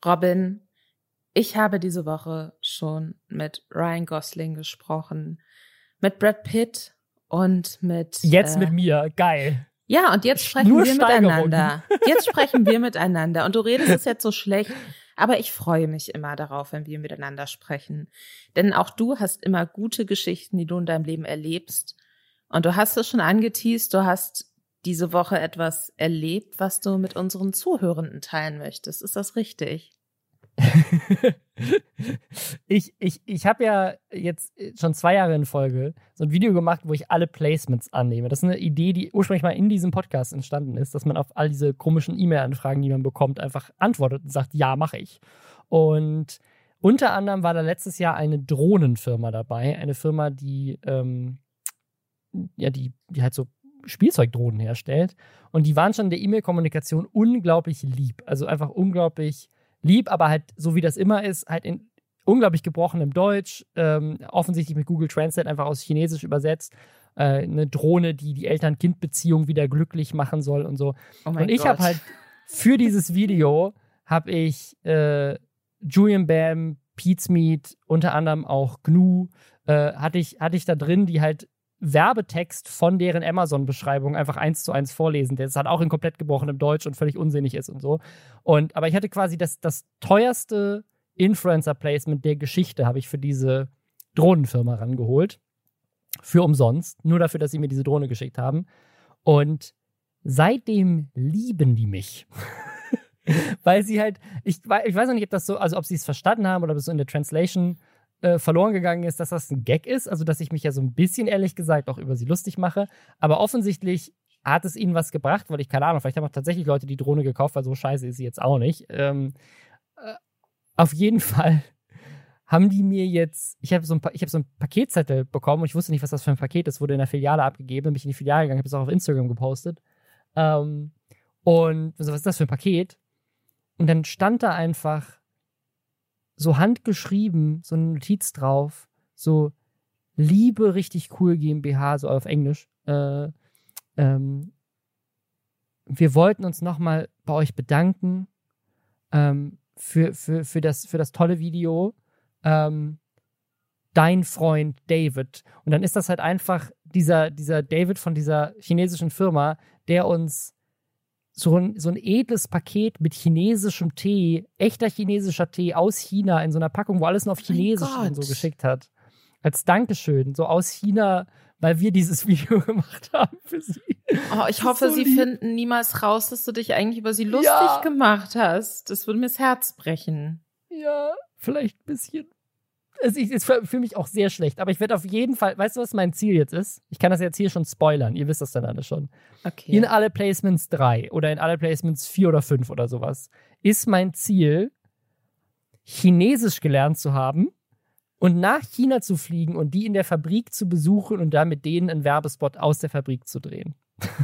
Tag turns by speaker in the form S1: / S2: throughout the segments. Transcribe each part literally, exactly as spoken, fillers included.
S1: Robin, ich habe diese Woche schon mit Ryan Gosling gesprochen, mit Brad Pitt und mit...
S2: Jetzt
S1: äh,
S2: mit mir, geil.
S1: Ja, und jetzt sprechen
S2: Nur
S1: wir
S2: Steigerung.
S1: miteinander. Jetzt sprechen wir miteinander. Und du redest es jetzt so schlecht, aber ich freue mich immer darauf, wenn wir miteinander sprechen. Denn auch du hast immer gute Geschichten, die du in deinem Leben erlebst. Und du hast es schon angeteast, du hast diese Woche etwas erlebt, was du mit unseren Zuhörenden teilen möchtest. Ist das richtig?
S2: ich ich, ich habe ja jetzt schon zwei Jahre in Folge so ein Video gemacht, wo ich alle Placements annehme. Das ist eine Idee, die ursprünglich mal in diesem Podcast entstanden ist, dass man auf all diese komischen E-Mail-Anfragen, die man bekommt, einfach antwortet und sagt, ja, mache ich. Und unter anderem war da letztes Jahr eine Drohnenfirma dabei. Eine Firma, die, ähm, ja, die, die halt so Spielzeugdrohnen herstellt. Und die waren schon in der E-Mail-Kommunikation unglaublich lieb. Also einfach unglaublich lieb, aber halt, so wie das immer ist, halt in unglaublich gebrochenem Deutsch, ähm, offensichtlich mit Google Translate einfach aus Chinesisch übersetzt. Äh, eine Drohne, die die Eltern-Kind-Beziehung wieder glücklich machen soll und so.
S1: Oh mein
S2: und ich
S1: Gott.
S2: habe halt für dieses Video habe ich äh, Julian Bam, Pete's Meat, unter anderem auch Gnu, äh, hatte ich, hatte ich da drin, die halt Werbetext von deren Amazon-Beschreibung einfach eins zu eins vorlesen, der ist halt auch in komplett gebrochenem Deutsch und völlig unsinnig ist und so. Und, aber ich hatte quasi das, das teuerste Influencer-Placement der Geschichte, habe ich für diese Drohnenfirma rangeholt. Für umsonst. Nur dafür, dass sie mir diese Drohne geschickt haben. Und seitdem lieben die mich. Weil sie halt, ich, ich weiß noch nicht, ob das so, also ob sie es verstanden haben oder ob es so in der Translation äh, verloren gegangen ist, dass das ein Gag ist. Also, dass ich mich ja so ein bisschen, ehrlich gesagt, auch über sie lustig mache. Aber offensichtlich hat es ihnen was gebracht, weil ich, keine Ahnung, vielleicht haben auch tatsächlich Leute die Drohne gekauft, weil so scheiße ist sie jetzt auch nicht. Ähm, äh, auf jeden Fall haben die mir jetzt, ich habe so, ein pa- ich hab so ein Paketzettel bekommen und ich wusste nicht, was das für ein Paket ist, wurde in der Filiale abgegeben, bin ich in die Filiale gegangen, habe es auch auf Instagram gepostet. Ähm, und so, was ist das für ein Paket? Und dann stand da einfach so handgeschrieben, so eine Notiz drauf, so Liebe richtig cool GmbH, so auf Englisch. Äh, ähm, wir wollten uns nochmal bei euch bedanken ähm, für, für, für, das, für das tolle Video. Ähm, dein Freund David. Und dann ist das halt einfach dieser, dieser David von dieser chinesischen Firma, der uns so ein, so ein edles Paket mit chinesischem Tee, echter chinesischer Tee aus China in so einer Packung, wo alles nur auf Chinesisch
S1: Gott.
S2: und so geschickt hat. Als Dankeschön, so aus China, weil wir dieses Video gemacht haben für sie.
S1: Oh, ich
S2: Das
S1: hoffe,
S2: ist so
S1: sie
S2: lieb.
S1: finden niemals raus, dass du dich eigentlich über sie lustig
S2: Ja.
S1: gemacht hast. Das würde mir das Herz brechen.
S2: Ja, vielleicht ein bisschen. Es ist für, für mich auch sehr schlecht, aber ich werde auf jeden Fall, weißt du, was mein Ziel jetzt ist? Ich kann das jetzt hier schon spoilern, ihr wisst das dann alle schon.
S1: Okay.
S2: In alle Placements drei oder in alle Placements vier oder fünf oder sowas ist mein Ziel, Chinesisch gelernt zu haben und nach China zu fliegen und die in der Fabrik zu besuchen und da mit denen einen Werbespot aus der Fabrik zu drehen.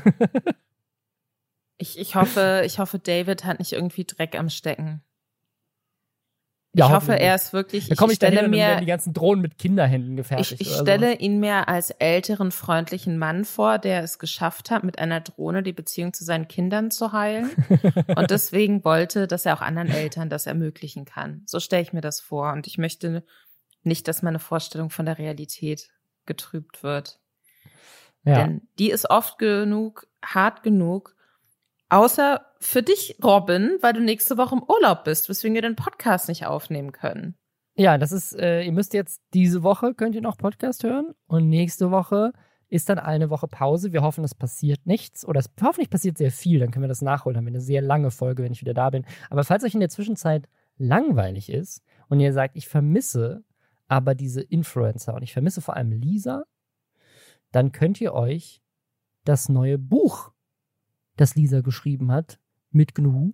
S1: Ich, ich hoffe, ich hoffe, David hat nicht irgendwie Dreck am Stecken.
S2: Ja,
S1: ich hoffe,
S2: hoffentlich
S1: er
S2: nicht.
S1: ist wirklich,
S2: Da komme
S1: ich
S2: ich dahin
S1: stelle
S2: und dann werden
S1: mir,
S2: die ganzen Drohnen mit Kinderhänden gefertigt.
S1: ich, ich
S2: oder
S1: stelle
S2: so.
S1: ihn mir als älteren, freundlichen Mann vor, der es geschafft hat, mit einer Drohne die Beziehung zu seinen Kindern zu heilen und deswegen wollte, dass er auch anderen Eltern das ermöglichen kann. So stelle ich mir das vor und ich möchte nicht, dass meine Vorstellung von der Realität getrübt wird.
S2: Ja.
S1: Denn die ist oft genug, hart genug, außer für dich, Robin, weil du nächste Woche im Urlaub bist, weswegen wir den Podcast nicht aufnehmen können.
S2: Ja, das ist, äh, ihr müsst jetzt diese Woche, könnt ihr noch Podcast hören und nächste Woche ist dann eine Woche Pause. Wir hoffen, es passiert nichts oder es hoffentlich passiert sehr viel, dann können wir das nachholen. Dann haben wir eine sehr lange Folge, wenn ich wieder da bin. Aber falls euch in der Zwischenzeit langweilig ist und ihr sagt, ich vermisse aber diese Influencer und ich vermisse vor allem Lisa, dann könnt ihr euch das neue Buch, das Lisa geschrieben hat, mit Gnu,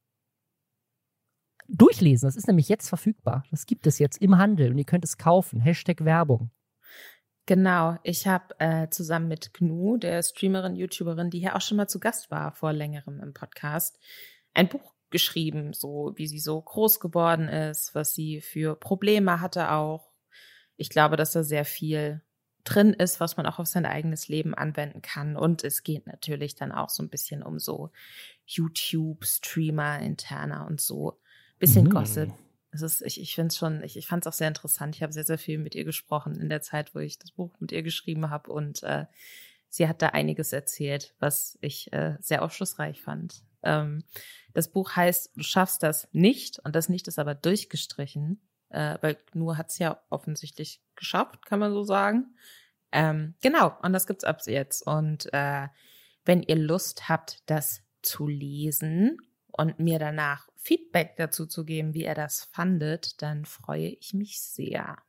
S2: durchlesen. Das ist nämlich jetzt verfügbar. Das gibt es jetzt im Handel und ihr könnt es kaufen. Hashtag Werbung.
S1: Genau, ich habe äh, zusammen mit Gnu, der Streamerin, YouTuberin, die hier auch schon mal zu Gast war vor längerem im Podcast, ein Buch geschrieben, so wie sie so groß geworden ist, was sie für Probleme hatte auch. Ich glaube, dass da sehr viel drin ist, was man auch auf sein eigenes Leben anwenden kann. Und es geht natürlich dann auch so ein bisschen um so YouTube-Streamer, Interner und so. Bisschen
S2: Mhm.
S1: Gossip. Es ist, ich, ich finde es schon, ich, ich fand es auch sehr interessant. Ich habe sehr, sehr viel mit ihr gesprochen in der Zeit, wo ich das Buch mit ihr geschrieben habe. Und äh, sie hat da einiges erzählt, was ich äh, sehr aufschlussreich fand. Ähm, das Buch heißt Du schaffst das nicht. Und das Nicht ist aber durchgestrichen. Äh, weil Gnu hat es ja offensichtlich geschafft, kann man so sagen. Ähm, genau, und das gibt's ab jetzt. Und äh, wenn ihr Lust habt, das zu lesen und mir danach Feedback dazu zu geben, wie ihr das fandet, dann freue ich mich sehr.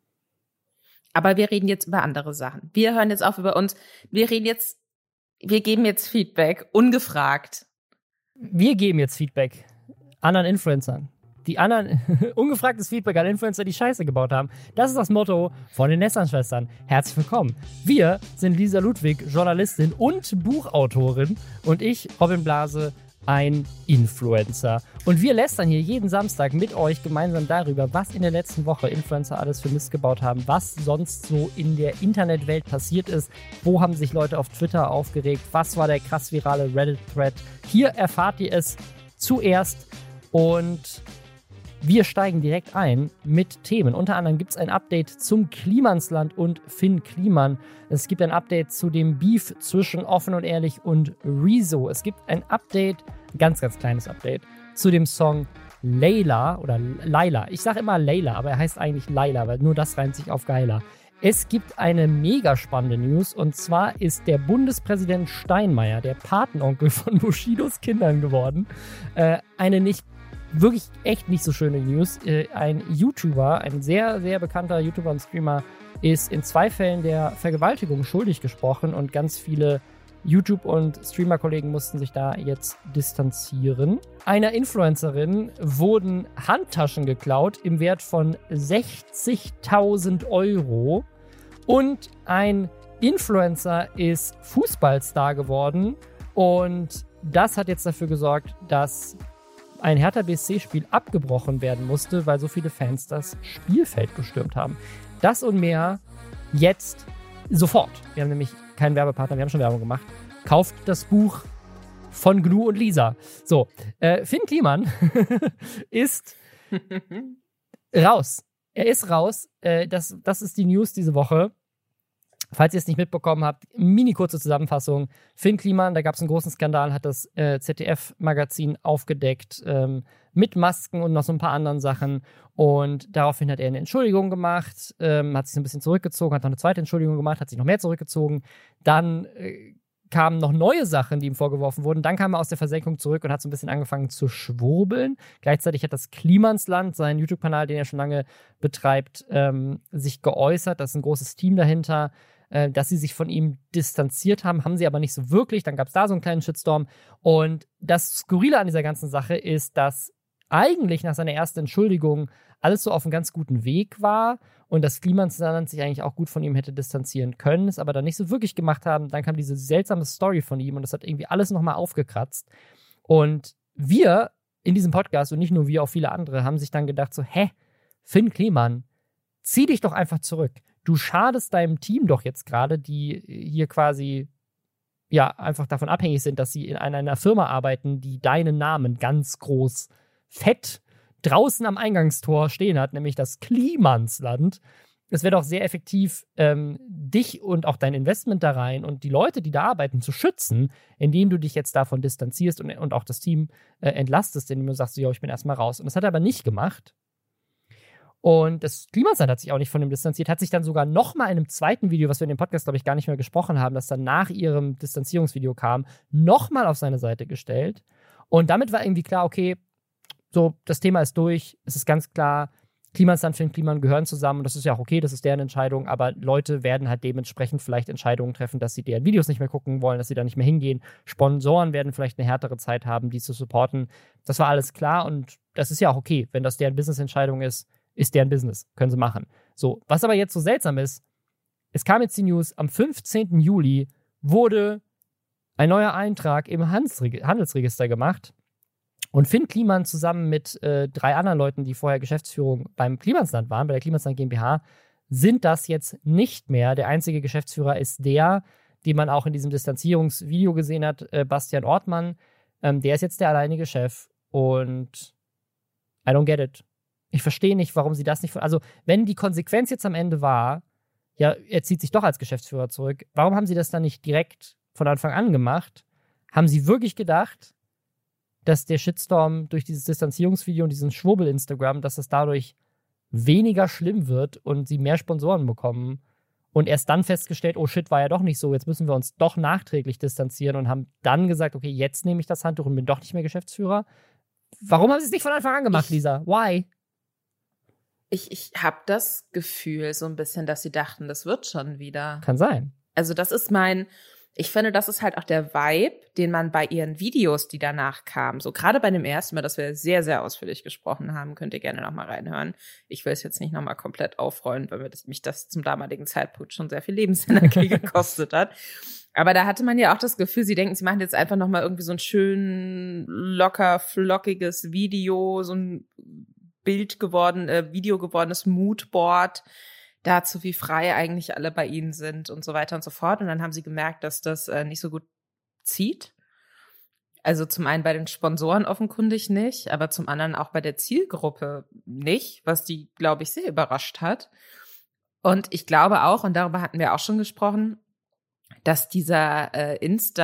S1: Aber wir reden jetzt über andere Sachen. Wir hören jetzt auf über uns. Wir reden jetzt, wir geben jetzt Feedback, ungefragt.
S2: Wir geben jetzt Feedback anderen Influencern. Die anderen, ungefragtes Feedback an Influencer, die Scheiße gebaut haben. Das ist das Motto von den Nestern-Schwestern. Herzlich willkommen. Wir sind Lisa Ludwig, Journalistin und Buchautorin. Und ich, Robin Blase, ein Influencer. Und wir lästern hier jeden Samstag mit euch gemeinsam darüber, was in der letzten Woche Influencer alles für Mist gebaut haben, was sonst so in der Internetwelt passiert ist, wo haben sich Leute auf Twitter aufgeregt, was war der krass virale Reddit-Thread. Hier erfahrt ihr es zuerst und wir steigen direkt ein mit Themen. Unter anderem gibt es ein Update zum Klimansland und Finn Kliman. Es gibt ein Update zu dem Beef zwischen Offen und Ehrlich und Rezo. Es gibt ein Update, ein ganz, ganz kleines Update, zu dem Song Layla oder Laila. Ich sage immer Layla, aber er heißt eigentlich Laila, weil nur das reimt sich auf geiler. Es gibt eine mega spannende News und zwar ist der Bundespräsident Steinmeier, der Patenonkel von Bushidos Kindern geworden. Äh, eine nicht wirklich echt nicht so schöne News. Äh, ein YouTuber, ein sehr, sehr bekannter YouTuber und Streamer, ist in zwei Fällen der Vergewaltigung schuldig gesprochen und ganz viele YouTube- und Streamer-Kollegen mussten sich da jetzt distanzieren. Einer Influencerin wurden Handtaschen geklaut im Wert von sechzigtausend Euro und ein Influencer ist Fußballstar geworden und das hat jetzt dafür gesorgt, dass ein Hertha B S C-Spiel abgebrochen werden musste, weil so viele Fans das Spielfeld gestürmt haben. Das und mehr jetzt sofort. Wir haben nämlich keinen Werbepartner, wir haben schon Werbung gemacht. Kauft das Buch von Gnu und Lisa. So, äh, Finn Kliman ist raus. Er ist raus. Äh, das, das ist die News diese Woche. Falls ihr es nicht mitbekommen habt, mini kurze Zusammenfassung. Finn Kliman, da gab es einen großen Skandal, hat das äh, Z D F-Magazin aufgedeckt ähm, mit Masken und noch so ein paar anderen Sachen. Und daraufhin hat er eine Entschuldigung gemacht, ähm, hat sich so ein bisschen zurückgezogen, hat noch eine zweite Entschuldigung gemacht, hat sich noch mehr zurückgezogen. Dann äh, kamen noch neue Sachen, die ihm vorgeworfen wurden. Dann kam er aus der Versenkung zurück und hat so ein bisschen angefangen zu schwurbeln. Gleichzeitig hat das Klimansland, seinen YouTube-Kanal, den er schon lange betreibt, ähm, sich geäußert. Da ist ein großes Team dahinter, dass sie sich von ihm distanziert haben, haben sie aber nicht so wirklich. Dann gab es da so einen kleinen Shitstorm. Und das Skurrile an dieser ganzen Sache ist, dass eigentlich nach seiner ersten Entschuldigung alles so auf einem ganz guten Weg war und das Klimansland sich eigentlich auch gut von ihm hätte distanzieren können, es aber dann nicht so wirklich gemacht haben. Dann kam diese seltsame Story von ihm und das hat irgendwie alles nochmal aufgekratzt. Und wir in diesem Podcast und nicht nur wir, auch viele andere, haben sich dann gedacht so, hä, Finn Kliman, zieh dich doch einfach zurück. Du schadest deinem Team doch jetzt gerade, die hier quasi ja einfach davon abhängig sind, dass sie in einer Firma arbeiten, die deinen Namen ganz groß, fett draußen am Eingangstor stehen hat, nämlich das Klimansland. Es wäre doch sehr effektiv, ähm, dich und auch dein Investment da rein und die Leute, die da arbeiten, zu schützen, indem du dich jetzt davon distanzierst und, und auch das Team äh, entlastest, indem du sagst, ja, ich bin erstmal raus. Und das hat er aber nicht gemacht. Und das Klimansland hat sich auch nicht von ihm distanziert, hat sich dann sogar nochmal in einem zweiten Video, was wir in dem Podcast, glaube ich, gar nicht mehr gesprochen haben, das dann nach ihrem Distanzierungsvideo kam, nochmal auf seine Seite gestellt. Und damit war irgendwie klar, okay, so, das Thema ist durch, es ist ganz klar, Klimansland, Finn Kliman gehören zusammen und das ist ja auch okay, das ist deren Entscheidung, aber Leute werden halt dementsprechend vielleicht Entscheidungen treffen, dass sie deren Videos nicht mehr gucken wollen, dass sie da nicht mehr hingehen. Sponsoren werden vielleicht eine härtere Zeit haben, die zu supporten. Das war alles klar und das ist ja auch okay, wenn das deren Business-Entscheidung ist, ist deren Business, können sie machen. So, was aber jetzt so seltsam ist, es kam jetzt die News, am fünfzehnten Juli wurde ein neuer Eintrag im Handelsregister gemacht und Finn Kliman zusammen mit äh, drei anderen Leuten, die vorher Geschäftsführung beim Klimansland waren, bei der Klimansland GmbH, sind das jetzt nicht mehr. Der einzige Geschäftsführer ist der, den man auch in diesem Distanzierungsvideo gesehen hat, äh, Bastian Ortmann. Ähm, der ist jetzt der alleinige Chef und I don't get it. Ich verstehe nicht, warum sie das nicht... Also, wenn die Konsequenz jetzt am Ende war, ja, er zieht sich doch als Geschäftsführer zurück, warum haben sie das dann nicht direkt von Anfang an gemacht? Haben sie wirklich gedacht, dass der Shitstorm durch dieses Distanzierungsvideo und diesen Schwurbel-Instagram, dass das dadurch weniger schlimm wird und sie mehr Sponsoren bekommen und erst dann festgestellt, oh shit, war ja doch nicht so, jetzt müssen wir uns doch nachträglich distanzieren und haben dann gesagt, okay, jetzt nehme ich das Handtuch und bin doch nicht mehr Geschäftsführer? Warum haben sie es nicht von Anfang an gemacht, ich, Lisa? Why?
S1: Ich, ich habe das Gefühl so ein bisschen, dass sie dachten, das wird schon wieder.
S2: Kann sein.
S1: Also das ist mein, ich finde, das ist halt auch der Vibe, den man bei ihren Videos, die danach kamen, so gerade bei dem ersten Mal, dass wir sehr, sehr ausführlich gesprochen haben, könnt ihr gerne nochmal reinhören. Ich will es jetzt nicht nochmal komplett aufrollen, weil mich das zum damaligen Zeitpunkt schon sehr viel Lebensenergie gekostet hat. Aber da hatte man ja auch das Gefühl, sie denken, sie machen jetzt einfach nochmal irgendwie so ein schön locker, flockiges Video, so ein Bild geworden, äh, Video gewordenes Moodboard dazu, wie frei eigentlich alle bei ihnen sind und so weiter und so fort. Und dann haben sie gemerkt, dass das äh, nicht so gut zieht. Also zum einen bei den Sponsoren offenkundig nicht, aber zum anderen auch bei der Zielgruppe nicht, was die, glaube ich, sehr überrascht hat. Und ich glaube auch, und darüber hatten wir auch schon gesprochen, dass dieser äh,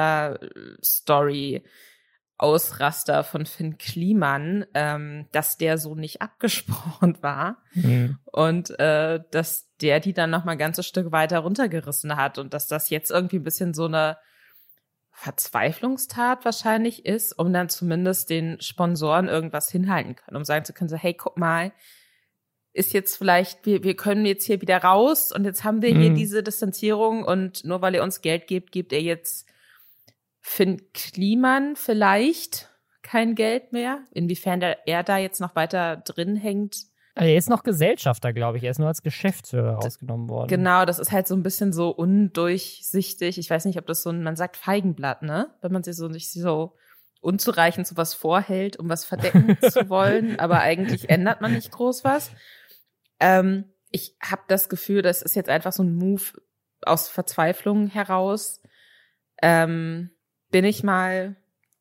S1: Insta-Story Ausraster von Finn Kliman, ähm, dass der so nicht abgesprochen war mhm. und äh, dass der die dann noch mal ein ganzes Stück weiter runtergerissen hat und dass das jetzt irgendwie ein bisschen so eine Verzweiflungstat wahrscheinlich ist, um dann zumindest den Sponsoren irgendwas hinhalten können, um sagen zu können, so hey, guck mal, ist jetzt vielleicht, wir, wir können jetzt hier wieder raus und jetzt haben wir mhm. hier diese Distanzierung und nur weil ihr uns Geld gebt, gebt ihr jetzt Finn Kliman vielleicht kein Geld mehr. Inwiefern der, er da jetzt noch weiter drin hängt.
S2: Er ist noch Gesellschafter, glaube ich. Er ist nur als Geschäftsführer rausgenommen worden.
S1: Genau, das ist halt so ein bisschen so undurchsichtig. Ich weiß nicht, ob das so ein, man sagt Feigenblatt, ne? Wenn man sich so, sich so unzureichend so was vorhält, um was verdecken zu wollen. Aber eigentlich ändert man nicht groß was. Ähm, ich habe das Gefühl, das ist jetzt einfach so ein Move aus Verzweiflung heraus. Ähm, Bin ich mal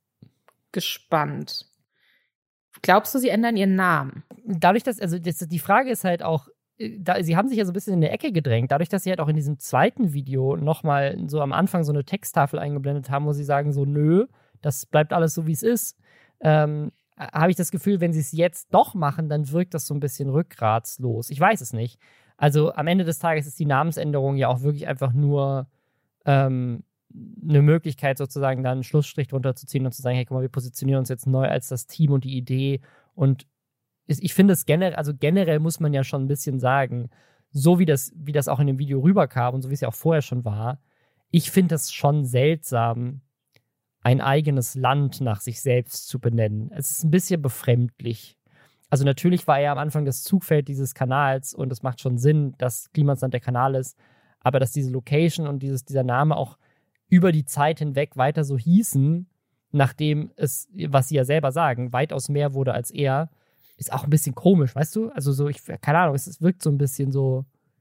S1: gespannt. Glaubst du, sie ändern ihren Namen?
S2: Dadurch, dass, also das, die Frage ist halt auch, da, sie haben sich ja so ein bisschen in der Ecke gedrängt, dadurch, dass sie halt auch in diesem zweiten Video nochmal so am Anfang so eine Texttafel eingeblendet haben, wo sie sagen so, nö, das bleibt alles so, wie es ist, ähm, habe ich das Gefühl, wenn sie es jetzt doch machen, dann wirkt das so ein bisschen rückgratslos. Ich weiß es nicht. Also am Ende des Tages ist die Namensänderung ja auch wirklich einfach nur ähm, eine Möglichkeit, sozusagen dann einen Schlussstrich drunter zu ziehen und zu sagen, hey, guck mal, wir positionieren uns jetzt neu als das Team und die Idee. Und ich finde es generell, also generell muss man ja schon ein bisschen sagen, so wie das, wie das auch in dem Video rüberkam und so wie es ja auch vorher schon war, ich finde es schon seltsam, ein eigenes Land nach sich selbst zu benennen. Es ist ein bisschen befremdlich. Also natürlich war er am Anfang das Zugfeld dieses Kanals und es macht schon Sinn, dass Klimansland der Kanal ist, aber dass diese Location und dieses, dieser Name auch über die Zeit hinweg weiter so hießen, nachdem es, was sie ja selber sagen, weitaus mehr wurde als er, ist auch ein bisschen komisch, weißt du? Also so, ich, keine Ahnung, es, es wirkt so ein bisschen so,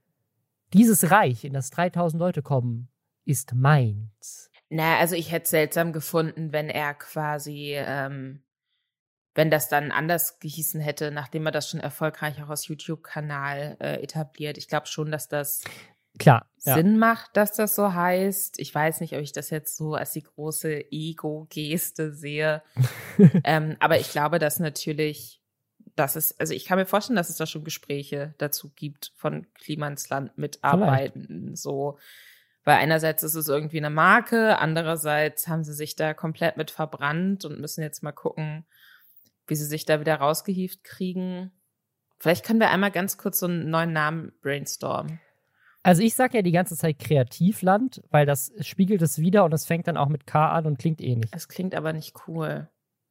S2: dieses Reich, in das dreitausend Leute kommen, ist meins.
S1: Na, also ich hätte es seltsam gefunden, wenn er quasi, ähm, wenn das dann anders gehießen hätte, nachdem er das schon erfolgreich auch aus YouTube-Kanal äh, etabliert. Ich glaube schon, dass das
S2: Klar,
S1: Sinn
S2: ja.
S1: macht, dass das so heißt. Ich weiß nicht, ob ich das jetzt so als die große Ego-Geste sehe. ähm, aber ich glaube, dass natürlich, dass es, also ich kann mir vorstellen, dass es da schon Gespräche dazu gibt von Klimansland Mitarbeitenden. So, weil einerseits ist es irgendwie eine Marke, andererseits haben sie sich da komplett mit verbrannt und müssen jetzt mal gucken, wie sie sich da wieder rausgehievt kriegen. Vielleicht können wir einmal ganz kurz so einen neuen Namen brainstormen.
S2: Also ich sage ja die ganze Zeit Kreativland, weil das spiegelt es wieder und es fängt dann auch mit K an und klingt ähnlich.
S1: Es klingt aber nicht cool.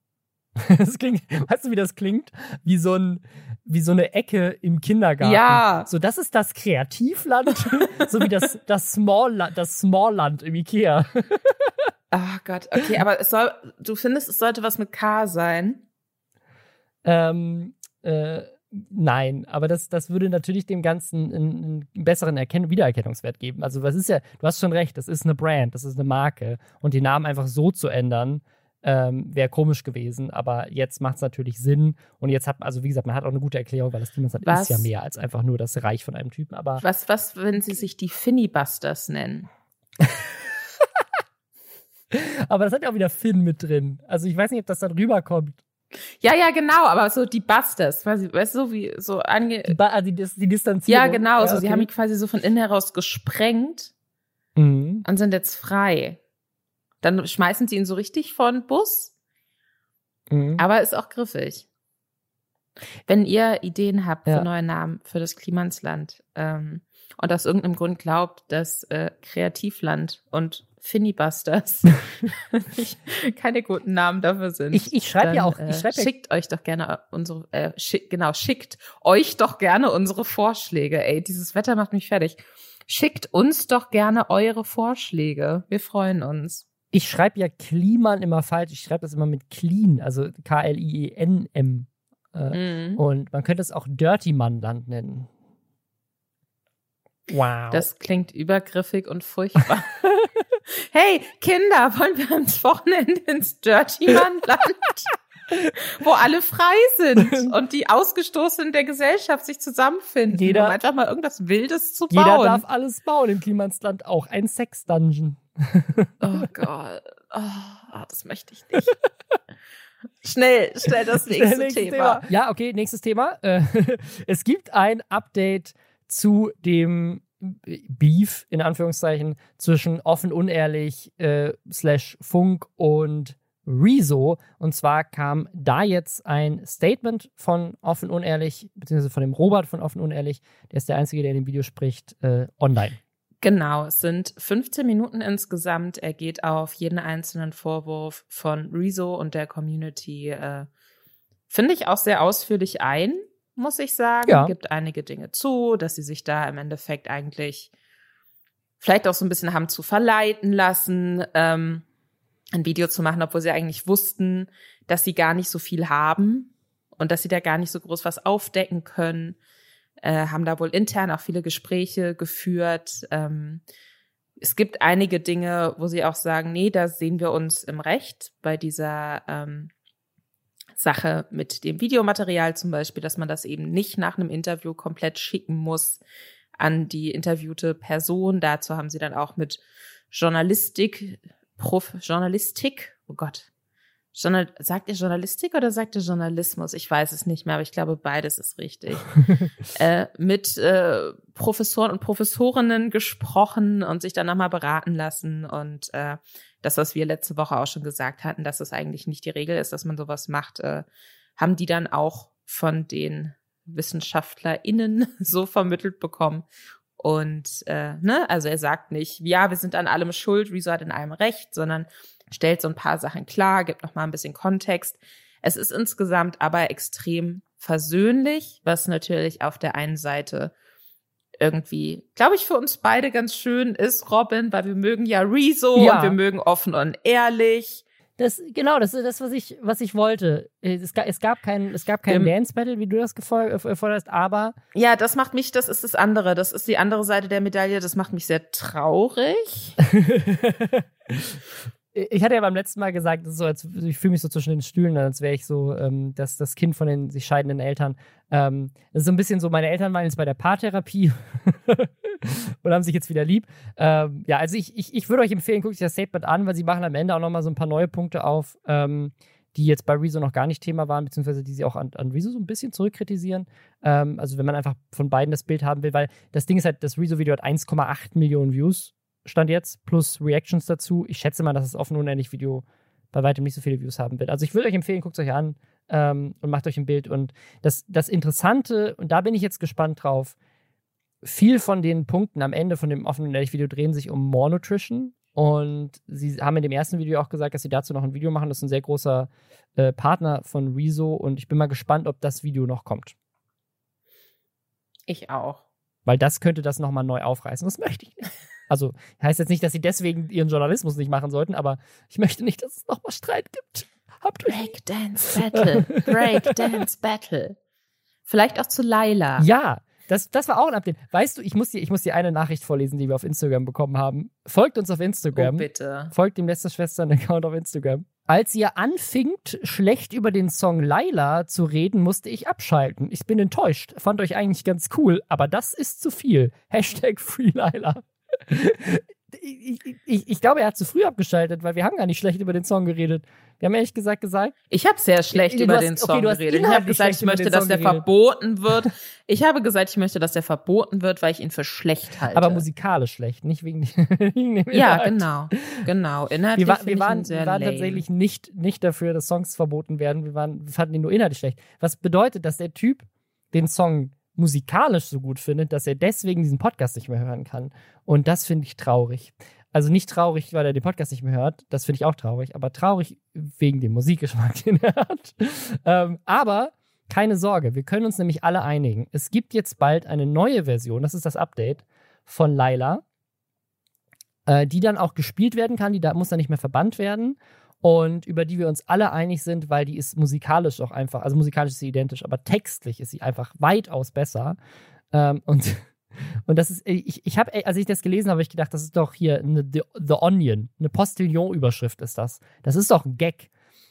S2: Das klingt, weißt du, wie das klingt? Wie so, ein, wie so eine Ecke im Kindergarten.
S1: Ja.
S2: So, das ist das Kreativland, so wie das, das Smallland, das Smallland im Ikea.
S1: Ach Gott, okay, aber es soll, du findest, es sollte was mit K sein?
S2: Ähm, äh, Nein, aber das, das würde natürlich dem Ganzen einen, einen besseren Erken- Wiedererkennungswert geben. Also, was ist ja, du hast schon recht, das ist eine Brand, das ist eine Marke. Und den Namen einfach so zu ändern, ähm, wäre komisch gewesen. Aber jetzt macht es natürlich Sinn. Und jetzt hat, also wie gesagt, man hat auch eine gute Erklärung, weil das Klimansland ist ja mehr als einfach nur das Reich von einem Typen. Aber
S1: was, was, wenn sie sich die Finnibusters nennen?
S2: Aber das hat ja auch wieder Finn mit drin. Also ich weiß nicht, ob das dann rüberkommt.
S1: Ja, ja, genau, aber so die Busters, weißt du, so wie so ange...
S2: Die, ba- die, die Distanzierung.
S1: Ja, genau,
S2: ja,
S1: so,
S2: okay.
S1: sie haben die quasi so von innen heraus gesprengt
S2: mhm.
S1: und sind jetzt frei. Dann schmeißen sie ihn so richtig vor den Bus, mhm. aber ist auch griffig. Wenn ihr Ideen habt
S2: ja.
S1: für neue Namen für das Klimansland ähm, und aus irgendeinem Grund glaubt, dass äh, Kreativland und Finnibusters keine guten Namen dafür sind.
S2: Ich, ich schreibe ja auch.
S1: Äh,
S2: ich schreib
S1: schickt ja, euch doch gerne unsere, äh, schick, genau, schickt euch doch gerne unsere Vorschläge. Ey, dieses Wetter macht mich fertig. Schickt uns doch gerne eure Vorschläge. Wir freuen uns.
S2: Ich schreibe ja Kliman immer falsch. Ich schreibe das immer mit Clean, also K L I E N M. Äh, mhm. Und man könnte es auch Dirty Manland nennen. Wow.
S1: Das klingt übergriffig und furchtbar. Hey, Kinder, wollen wir am Wochenende ins Dirty Manland, wo alle frei sind und die Ausgestoßenen der Gesellschaft sich zusammenfinden,
S2: jeder,
S1: um einfach mal irgendwas Wildes zu bauen.
S2: Jeder darf alles bauen im Klimansland, auch ein Sex-Dungeon.
S1: Oh Gott, oh, das möchte ich nicht. Schnell, schnell das nächste
S2: nächstes
S1: Thema.
S2: Thema. Ja, okay, nächstes Thema. Es gibt ein Update zu dem Beef, in Anführungszeichen, zwischen offen unehrlich äh, slash Funk und Rezo. Und zwar kam da jetzt ein Statement von offen unehrlich, beziehungsweise von dem Robert von offen unehrlich, der ist der Einzige, der in dem Video spricht, äh, online.
S1: Genau, es sind fünfzehn Minuten insgesamt. Er geht auf jeden einzelnen Vorwurf von Rezo und der Community, äh, finde ich, auch sehr ausführlich ein, muss ich sagen.
S2: Ja.
S1: Gibt einige Dinge zu, dass sie sich da im Endeffekt eigentlich vielleicht auch so ein bisschen haben zu verleiten lassen, ähm, ein Video zu machen, obwohl sie eigentlich wussten, dass sie gar nicht so viel haben und dass sie da gar nicht so groß was aufdecken können. Äh, haben da wohl intern auch viele Gespräche geführt. Ähm, es gibt einige Dinge, wo sie auch sagen, nee, da sehen wir uns im Recht bei dieser ähm, Sache mit dem Videomaterial zum Beispiel, dass man das eben nicht nach einem Interview komplett schicken muss an die interviewte Person. Dazu haben sie dann auch mit Journalistik, Prof, Journalistik, oh Gott, Journal, sagt ihr Journalistik oder sagt ihr Journalismus? Ich weiß es nicht mehr, aber ich glaube, beides ist richtig. äh, mit äh, Professoren und Professorinnen gesprochen und sich dann nochmal beraten lassen. Und äh, das, was wir letzte Woche auch schon gesagt hatten, dass es eigentlich nicht die Regel ist, dass man sowas macht, äh, haben die dann auch von den WissenschaftlerInnen so vermittelt bekommen. Und äh, ne, also er sagt nicht, ja, wir sind an allem schuld, Rezo hat in allem recht, sondern stellt so ein paar Sachen klar, gibt noch mal ein bisschen Kontext. Es ist insgesamt aber extrem versöhnlich, was natürlich auf der einen Seite irgendwie, glaube ich, für uns beide ganz schön ist, Robin, weil wir mögen ja Rezo
S2: ja.
S1: und wir mögen offen und ehrlich.
S2: Das, genau, das ist das, was ich, was ich wollte. Es gab, es gab kein, es gab kein
S1: Im,
S2: Dance-Battle, wie du das gefordert, aber.
S1: Ja, das macht mich, das ist das andere. Das ist die andere Seite der Medaille. Das macht mich sehr traurig.
S2: Ich hatte ja beim letzten Mal gesagt, das ist so, als, ich fühle mich so zwischen den Stühlen, als wäre ich so ähm, das, das Kind von den sich scheidenden Eltern. Ähm, das ist so ein bisschen so, meine Eltern waren jetzt bei der Paartherapie und haben sich jetzt wieder lieb. Ähm, ja, also ich, ich, ich würde euch empfehlen, guckt euch das Statement an, weil sie machen am Ende auch nochmal so ein paar neue Punkte auf, ähm, die jetzt bei Rezo noch gar nicht Thema waren, beziehungsweise die sie auch an, an Rezo so ein bisschen zurückkritisieren. Ähm, also wenn man einfach von beiden das Bild haben will, weil das Ding ist halt, das Rezo-Video hat eins Komma acht Millionen Views. Stand jetzt, plus Reactions dazu. Ich schätze mal, dass das offen unendlich Video bei weitem nicht so viele Views haben wird. Also ich würde euch empfehlen, guckt es euch an ähm, und macht euch ein Bild. Und das, das Interessante, und da bin ich jetzt gespannt drauf, viel von den Punkten am Ende von dem offen unendlich Video drehen sich um More Nutrition. Und sie haben in dem ersten Video auch gesagt, dass sie dazu noch ein Video machen. Das ist ein sehr großer äh, Partner von Rezo. Und ich bin mal gespannt, ob das Video noch kommt.
S1: Ich auch.
S2: Weil das könnte das nochmal neu aufreißen. Das möchte ich nicht. Also, heißt jetzt nicht, dass sie deswegen ihren Journalismus nicht machen sollten, aber ich möchte nicht, dass es nochmal Streit gibt. Habt ihr
S1: Breakdance Battle. Breakdance Battle. Vielleicht auch zu Laila.
S2: Ja, das, das war auch ein Update. Weißt du, ich muss, dir, ich muss dir eine Nachricht vorlesen, die wir auf Instagram bekommen haben. Folgt uns auf Instagram.
S1: Oh, bitte.
S2: Folgt dem Lästerschwestern-Account auf Instagram. Als ihr anfingt, schlecht über den Song Laila zu reden, musste ich abschalten. Ich bin enttäuscht. Fand euch eigentlich ganz cool, aber das ist zu viel. Hashtag Free Laila. Ich, ich, ich glaube, er hat zu früh abgeschaltet, weil wir haben gar nicht schlecht über den Song geredet. Wir haben ehrlich gesagt gesagt...
S1: Ich habe sehr schlecht
S2: du
S1: über
S2: hast,
S1: den Song
S2: okay,
S1: geredet. Ich habe gesagt, ich möchte, dass der geredet. verboten wird. Ich habe gesagt, ich möchte, dass der verboten wird, weil ich ihn für schlecht halte.
S2: Aber musikalisch schlecht, nicht wegen, wegen dem Inhalt.
S1: Ja, genau. Genau. Inhaltlich
S2: wir, war, wir waren,
S1: sehr
S2: wir waren tatsächlich nicht, nicht dafür, dass Songs verboten werden. Wir, waren, wir fanden ihn nur inhaltlich schlecht. Was bedeutet, dass der Typ den Song musikalisch so gut findet, dass er deswegen diesen Podcast nicht mehr hören kann. Und das finde ich traurig. Also nicht traurig, weil er den Podcast nicht mehr hört, das finde ich auch traurig, aber traurig wegen dem Musikgeschmack, den er hat. Ähm, aber keine Sorge, wir können uns nämlich alle einigen. Es gibt jetzt bald eine neue Version, das ist das Update von Laila, äh, die dann auch gespielt werden kann, die da muss dann nicht mehr verbannt werden und über die wir uns alle einig sind, weil die ist musikalisch auch einfach, also musikalisch ist sie identisch, aber textlich ist sie einfach weitaus besser. Ähm, und Und das ist, ich, ich habe, als ich das gelesen habe, habe ich gedacht, das ist doch hier eine The, The Onion, eine Postillon-Überschrift ist das. Das ist doch ein Gag.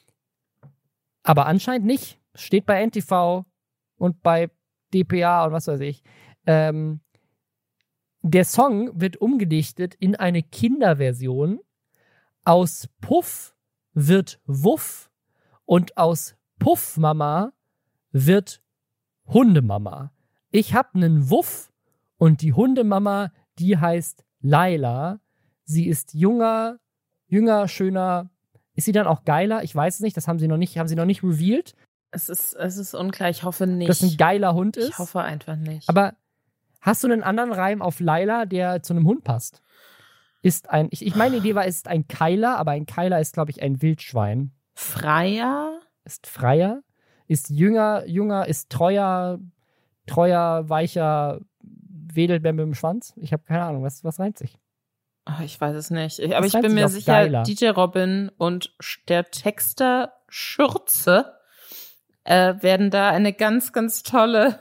S2: Aber anscheinend nicht. Steht bei N T V und bei D P A und was weiß ich. Ähm, der Song wird umgedichtet in eine Kinderversion. Aus Puff wird Wuff und aus Puffmama wird Hundemama. Ich habe einen Wuff. Und die Hundemama, die heißt Laila. Sie ist junger, jünger, schöner. Ist sie dann auch geiler? Ich weiß es nicht. Das haben sie noch nicht, haben sie noch nicht revealed.
S1: Es ist, es ist unklar. Ich hoffe nicht.
S2: Dass ein geiler Hund ist.
S1: Ich hoffe einfach nicht.
S2: Aber hast du einen anderen Reim auf Laila, der zu einem Hund passt? Ist ein, ich, ich meine Idee war, es ist ein Keiler, aber ein Keiler ist, glaube ich, ein Wildschwein.
S1: Freier?
S2: Ist freier. Ist jünger, jünger, ist treuer, treuer, weicher, wedelt mit dem Schwanz? Ich habe keine Ahnung, was, was reimt sich?
S1: Oh, ich weiß es nicht. Ich, aber
S2: was
S1: ich bin mir sicher,
S2: geiler?
S1: D J Robin und der Texter Schürze äh, werden da eine ganz, ganz tolle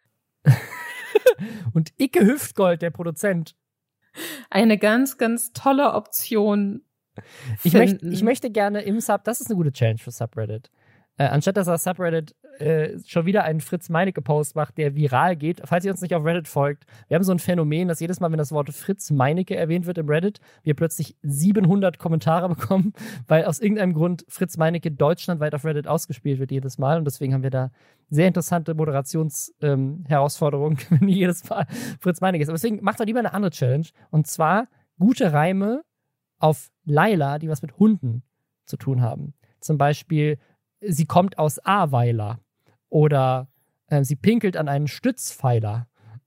S2: und Icke Hüftgold, der Produzent.
S1: Eine ganz, ganz tolle Option
S2: ich, möcht, ich möchte gerne im Sub, das ist eine gute Challenge für Subreddit. Äh, anstatt dass das Subreddit äh, schon wieder einen Fritz-Meinecke-Post macht, der viral geht, falls ihr uns nicht auf Reddit folgt, wir haben so ein Phänomen, dass jedes Mal, wenn das Wort Fritz-Meinecke erwähnt wird im Reddit, wir plötzlich siebenhundert Kommentare bekommen, weil aus irgendeinem Grund Fritz-Meinecke deutschlandweit auf Reddit ausgespielt wird jedes Mal und deswegen haben wir da sehr interessante Moderations-Herausforderungen, ähm, wenn jedes Mal Fritz-Meinecke ist. Aber deswegen macht doch lieber eine andere Challenge und zwar gute Reime auf Laila, die was mit Hunden zu tun haben. Zum Beispiel sie kommt aus Ahrweiler oder äh, sie pinkelt an einen Stützpfeiler.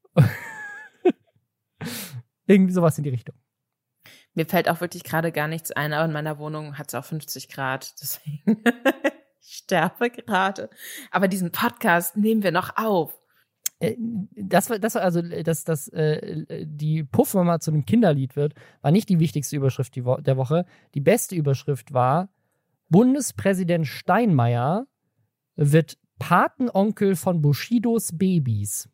S2: Irgendwie sowas in die Richtung.
S1: Mir fällt auch wirklich gerade gar nichts ein, aber in meiner Wohnung hat es auch fünfzig Grad, deswegen ich sterbe gerade. Aber diesen Podcast nehmen wir noch auf.
S2: Äh, das war, das war also, dass, dass äh, die Puffmama zu einem Kinderlied wird, war nicht die wichtigste Überschrift die Wo- der Woche. Die beste Überschrift war: Bundespräsident Steinmeier wird Patenonkel von Bushidos Babys.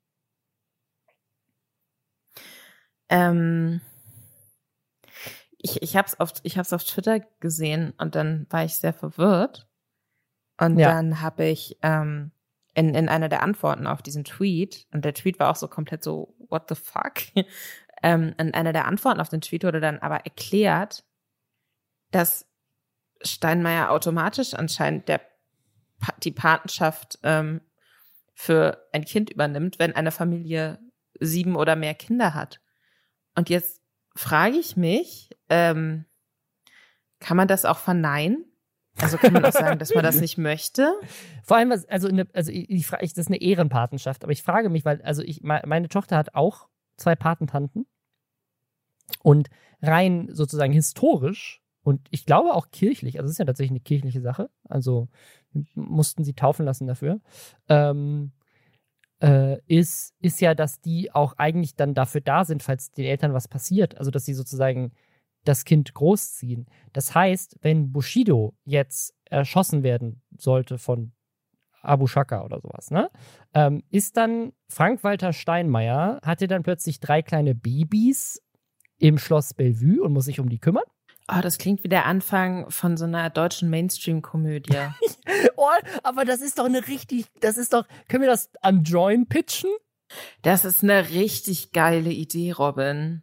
S1: Ähm, ich ich habe es auf, ich hab's auf Twitter gesehen und dann war ich sehr verwirrt. Und
S2: Ja.
S1: dann habe ich ähm, in, in einer der Antworten auf diesen Tweet, und der Tweet war auch so komplett so, what the fuck? ähm, in einer der Antworten auf den Tweet wurde dann aber erklärt, dass Steinmeier automatisch anscheinend der, die Patenschaft ähm, für ein Kind übernimmt, wenn eine Familie sieben oder mehr Kinder hat. Und jetzt frage ich mich, ähm, kann man das auch verneinen? Also kann man auch sagen, dass man das nicht möchte?
S2: Vor allem, also, in der, also ich, ich, das ist eine Ehrenpatenschaft, aber ich frage mich, weil also ich, meine Tochter hat auch zwei Patentanten und rein sozusagen historisch und ich glaube auch kirchlich, also es ist ja tatsächlich eine kirchliche Sache, also mussten sie taufen lassen dafür, ähm, äh, ist, ist ja, dass die auch eigentlich dann dafür da sind, falls den Eltern was passiert, also dass sie sozusagen das Kind großziehen. Das heißt, wenn Bushido jetzt erschossen werden sollte von Abu Shaka oder sowas, ne, ähm, ist dann Frank-Walter Steinmeier, hat er dann plötzlich drei kleine Babys im Schloss Bellevue und muss sich um die kümmern?
S1: Oh, das klingt wie der Anfang von so einer deutschen Mainstream-Komödie.
S2: Oh, aber das ist doch eine richtig, das ist doch, können wir das an Join pitchen?
S1: Das ist eine richtig geile Idee, Robin.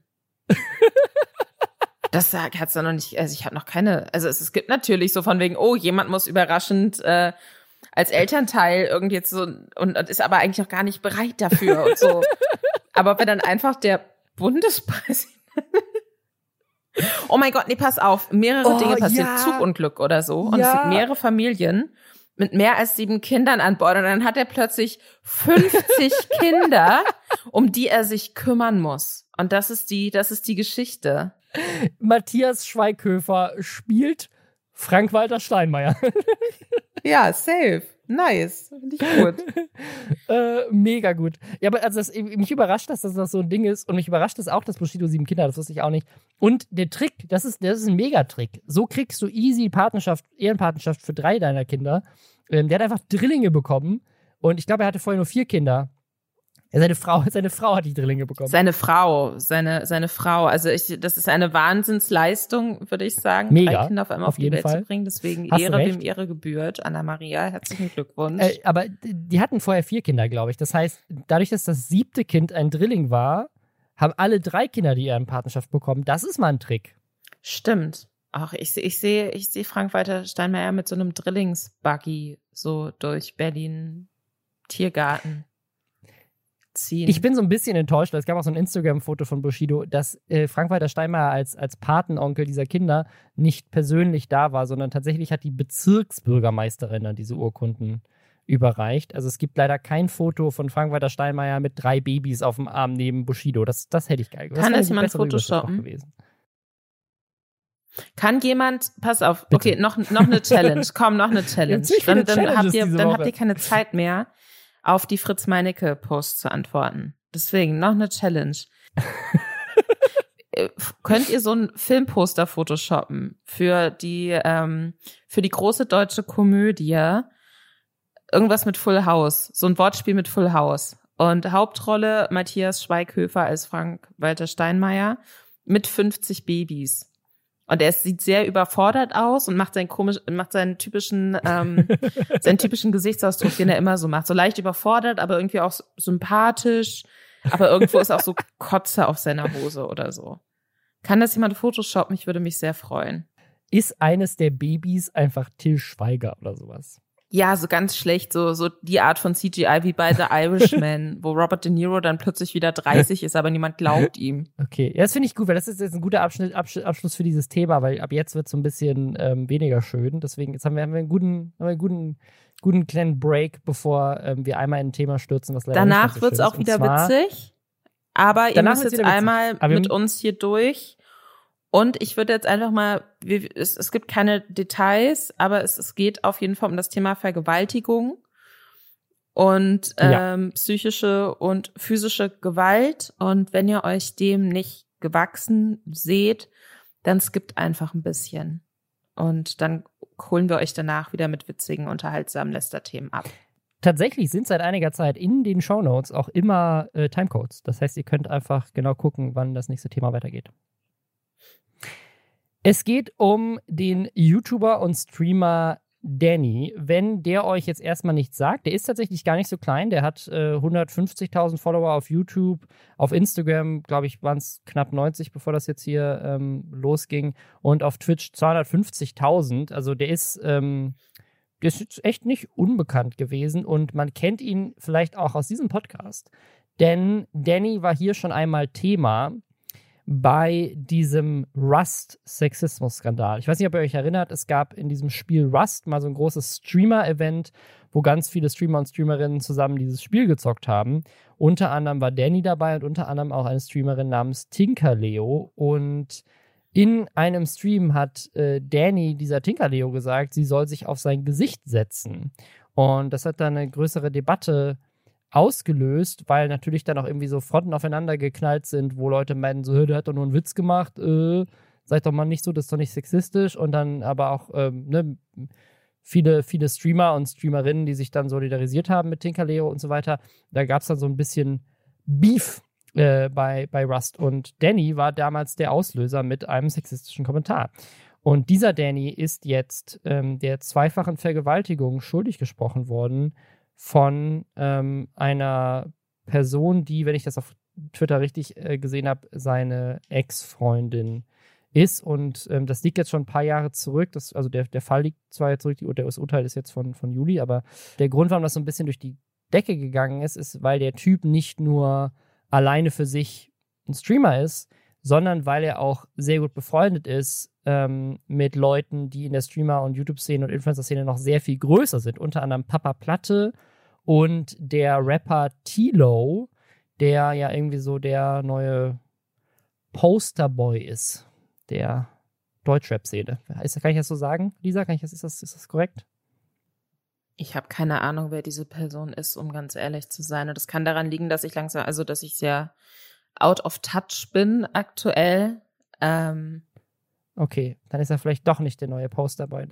S1: Das hat's da noch nicht, also ich habe noch keine, also es, es gibt natürlich so von wegen, oh, jemand muss überraschend äh, als Elternteil irgendwie jetzt so und, und ist aber eigentlich noch gar nicht bereit dafür und so. Aber wenn dann einfach der Bundespräsident oh mein Gott, nee, pass auf. Mehrere
S2: oh,
S1: Dinge passieren.
S2: ja.
S1: Zugunglück oder so. Und
S2: ja.
S1: es sind mehrere Familien mit mehr als sieben Kindern an Bord. Und dann hat er plötzlich fünfzig Kinder, um die er sich kümmern muss. Und das ist die, das ist die Geschichte.
S2: Matthias Schweighöfer spielt Frank-Walter Steinmeier.
S1: Ja, safe. Nice. Finde ich gut.
S2: äh, mega gut. Ja, aber also das, mich überrascht, dass das so ein Ding ist. Und mich überrascht es auch, dass Bushido sieben Kinder hat. Das wusste ich auch nicht. Und der Trick, das ist, das ist ein Megatrick. So kriegst du easy Partnerschaft, Ehrenpartnerschaft für drei deiner Kinder. Ähm, der hat einfach Drillinge bekommen. Und ich glaube, er hatte vorher nur vier Kinder. Ja, seine Frau, seine Frau hat die Drillinge bekommen.
S1: Seine Frau, seine, seine Frau. Also ich, das ist eine Wahnsinnsleistung, würde ich sagen,
S2: Mega,
S1: drei Kinder auf einmal
S2: auf
S1: auf die
S2: jeden
S1: Welt
S2: Fall.
S1: zu bringen. Deswegen
S2: Hast du
S1: Ehre,
S2: recht.
S1: wem Ehre gebührt. Anna-Maria, herzlichen Glückwunsch.
S2: Äh, aber die hatten vorher vier Kinder, glaube ich. Das heißt, dadurch, dass das siebte Kind ein Drilling war, haben alle drei Kinder die Ehrenpartnerschaft bekommen. Das ist mal ein Trick.
S1: Stimmt. Ach, ich, ich sehe ich sehe Frank-Walter Steinmeier mit so einem Drillingsbuggy so durch Berlin Tiergarten ziehen.
S2: Ich bin so ein bisschen enttäuscht, weil es gab auch so ein Instagram-Foto von Bushido, dass äh, Frank-Walter Steinmeier als, als Patenonkel dieser Kinder nicht persönlich da war, sondern tatsächlich hat die Bezirksbürgermeisterin dann diese Urkunden überreicht. Also es gibt leider kein Foto von Frank-Walter Steinmeier mit drei Babys auf dem Arm neben Bushido. Das, das hätte ich geil gemacht.
S1: Kann
S2: das
S1: das jemand photoshoppen?
S2: gewesen.
S1: Kann jemand, pass auf, Bitte. Okay, noch, noch eine Challenge. Komm, noch eine Challenge. Dann, dann, habt ihr, dann habt ihr keine Zeit mehr, auf die Fritz-Meinecke-Post zu antworten. Deswegen noch eine Challenge. Könnt ihr so ein Filmposter photoshoppen für die, ähm, für die große deutsche Komödie? Irgendwas mit Full House. So ein Wortspiel mit Full House. Und Hauptrolle Matthias Schweighöfer als Frank-Walter Steinmeier mit fünfzig Babys. Und er sieht sehr überfordert aus und macht seinen komisch, macht seinen typischen, ähm, seinen typischen Gesichtsausdruck, den er immer so macht. So leicht überfordert, aber irgendwie auch sympathisch. Aber irgendwo ist auch so Kotze auf seiner Hose oder so. Kann das jemand photoshoppen? Ich würde mich sehr freuen.
S2: Ist eines der Babys einfach Til Schweiger oder sowas?
S1: Ja, so ganz schlecht, so so die Art von C G I wie bei The Irishman, wo Robert De Niro dann plötzlich wieder dreißig ist, aber niemand glaubt ihm.
S2: Okay, ja, das finde ich gut, weil das ist jetzt ein guter Abschnitt, Absch- Abschluss für dieses Thema, weil ab jetzt wird es so ein bisschen ähm, weniger schön. Deswegen jetzt haben wir, haben wir einen guten, haben wir einen guten, guten kleinen Break, bevor ähm, wir einmal in ein Thema stürzen, was leider
S1: Danach
S2: nicht so
S1: wird's
S2: schön
S1: auch
S2: ist.
S1: wieder
S2: zwar,
S1: witzig, aber ihr müsst jetzt einmal
S2: aber
S1: mit uns hier durch. Und ich würde jetzt einfach mal, wir, es, es gibt keine Details, aber es, es geht auf jeden Fall um das Thema Vergewaltigung und ähm, ja. psychische und physische Gewalt. Und wenn ihr euch dem nicht gewachsen seht, dann skippt einfach ein bisschen. Und dann holen wir euch danach wieder mit witzigen, unterhaltsamen Lästerthemen ab.
S2: Tatsächlich sind seit einiger Zeit in den Shownotes auch immer äh, Timecodes. Das heißt, ihr könnt einfach genau gucken, wann das nächste Thema weitergeht. Es geht um den YouTuber und Streamer Danny. Wenn der euch jetzt erstmal nichts sagt, der ist tatsächlich gar nicht so klein. Der hat äh, hundertfünfzigtausend Follower auf YouTube. Auf Instagram, glaube ich, waren es knapp neunzig, bevor das jetzt hier ähm, losging. Und auf Twitch zweihundertfünfzigtausend. Also der ist, ähm, der ist jetzt echt nicht unbekannt gewesen. Und man kennt ihn vielleicht auch aus diesem Podcast. Denn Danny war hier schon einmal Thema bei diesem Rust-Sexismus-Skandal. Ich weiß nicht, ob ihr euch erinnert, es gab in diesem Spiel Rust mal so ein großes Streamer-Event, wo ganz viele Streamer und Streamerinnen zusammen dieses Spiel gezockt haben. Unter anderem war Danny dabei und unter anderem auch eine Streamerin namens Tinkerleo. Und in einem Stream hat äh, Danny dieser Tinkerleo gesagt, sie soll sich auf sein Gesicht setzen. Und das hat dann eine größere Debatte ausgelöst, weil natürlich dann auch irgendwie so Fronten aufeinander geknallt sind, wo Leute meinen, so, der hat doch nur einen Witz gemacht, äh, seid doch mal nicht so, das ist doch nicht sexistisch. Und dann aber auch ähm, ne, viele, viele Streamer und Streamerinnen, die sich dann solidarisiert haben mit Tinkerleo und so weiter. Da gab es dann so ein bisschen Beef. äh, bei, bei Rust. Und Danny war damals der Auslöser mit einem sexistischen Kommentar. Und dieser Danny ist jetzt ähm, der zweifachen Vergewaltigung schuldig gesprochen worden von ähm, einer Person, die, wenn ich das auf Twitter richtig äh, gesehen habe, seine Ex-Freundin ist. Und ähm, das liegt jetzt schon ein paar Jahre zurück. Das, also der, der Fall liegt zwar jetzt zurück, die, das Urteil ist jetzt von, von Juli, aber der Grund, warum das so ein bisschen durch die Decke gegangen ist, ist, weil der Typ nicht nur alleine für sich ein Streamer ist, sondern weil er auch sehr gut befreundet ist ähm, mit Leuten, die in der Streamer- und YouTube-Szene und Influencer-Szene noch sehr viel größer sind. Unter anderem Papa Platte und der Rapper Tilo, der ja irgendwie so der neue Posterboy ist, der Deutschrap-Szene. Kann ich das so sagen, Lisa? Kann ich das, ist, das, ist das korrekt?
S1: Ich habe keine Ahnung, wer diese Person ist, um ganz ehrlich zu sein. Und das kann daran liegen, dass ich langsam, also dass ich sehr out of touch bin aktuell. Ähm,
S2: okay, dann ist er vielleicht doch nicht der neue Posterboy.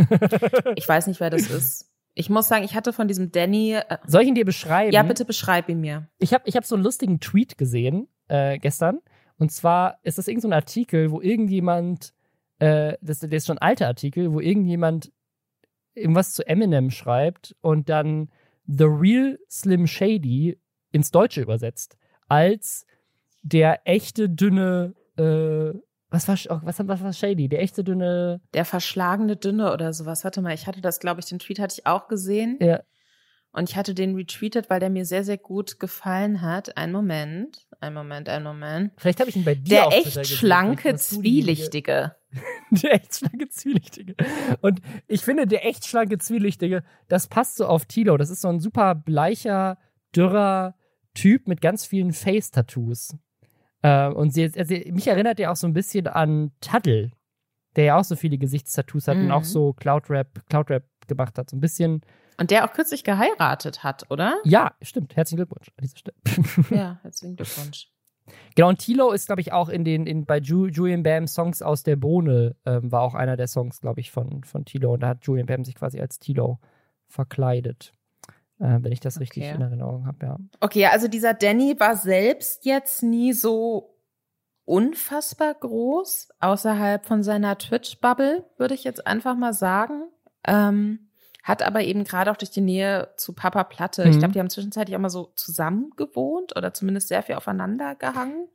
S1: Ich weiß nicht, wer das ist. Ich muss sagen, ich hatte von diesem Danny... Äh,
S2: Soll ich ihn dir beschreiben?
S1: Ja, bitte beschreib ihn mir.
S2: Ich habe ich hab so einen lustigen Tweet gesehen äh, gestern. Und zwar ist das irgend so ein Artikel, wo irgendjemand, äh, das, das ist schon ein alter Artikel, wo irgendjemand irgendwas zu Eminem schreibt und dann The Real Slim Shady ins Deutsche übersetzt. Als der echte dünne, äh, was war, was, was war Shady? Der echte dünne...
S1: Der verschlagene Dünne oder sowas. Warte mal, ich hatte das, glaube ich, den Tweet hatte ich auch gesehen.
S2: Ja.
S1: Und ich hatte den retweetet, weil der mir sehr, sehr gut gefallen hat. Ein Moment, ein Moment, ein Moment.
S2: Vielleicht habe ich ihn bei dir
S1: Der
S2: auf
S1: echt
S2: Twitter gesehen.
S1: schlanke, zwielichtige.
S2: Der echt schlanke, zwielichtige. Und ich finde, der echt schlanke, zwielichtige, das passt so auf Tilo. Das ist so ein super bleicher, dürrer Typ mit ganz vielen Face-Tattoos. Äh, und sie, also mich erinnert der auch so ein bisschen an Taddle, der ja auch so viele Gesichtstattoos hat mhm. und auch so Cloud-Rap, Cloud-Rap gemacht hat. So ein bisschen.
S1: Und der auch kürzlich geheiratet hat, oder?
S2: Ja, stimmt. Herzlichen Glückwunsch an dieser Stelle.
S1: Ja, herzlichen Glückwunsch.
S2: Genau, und Tilo ist, glaube ich, auch in den, in, bei Ju, Julian Bam Songs aus der Bohne, ähm, war auch einer der Songs, glaube ich, von, von Tilo. Und da hat Julian Bam sich quasi als Tilo verkleidet. Äh, wenn ich das richtig
S1: okay.
S2: in Erinnerung habe, ja.
S1: Okay, also dieser Danny war selbst jetzt nie so unfassbar groß, außerhalb von seiner Twitch-Bubble, würde ich jetzt einfach mal sagen. Ähm, hat aber eben gerade auch durch die Nähe zu Papa Platte, mhm. ich glaube, die haben zwischenzeitlich auch mal so zusammen gewohnt oder zumindest sehr viel aufeinander gehangen.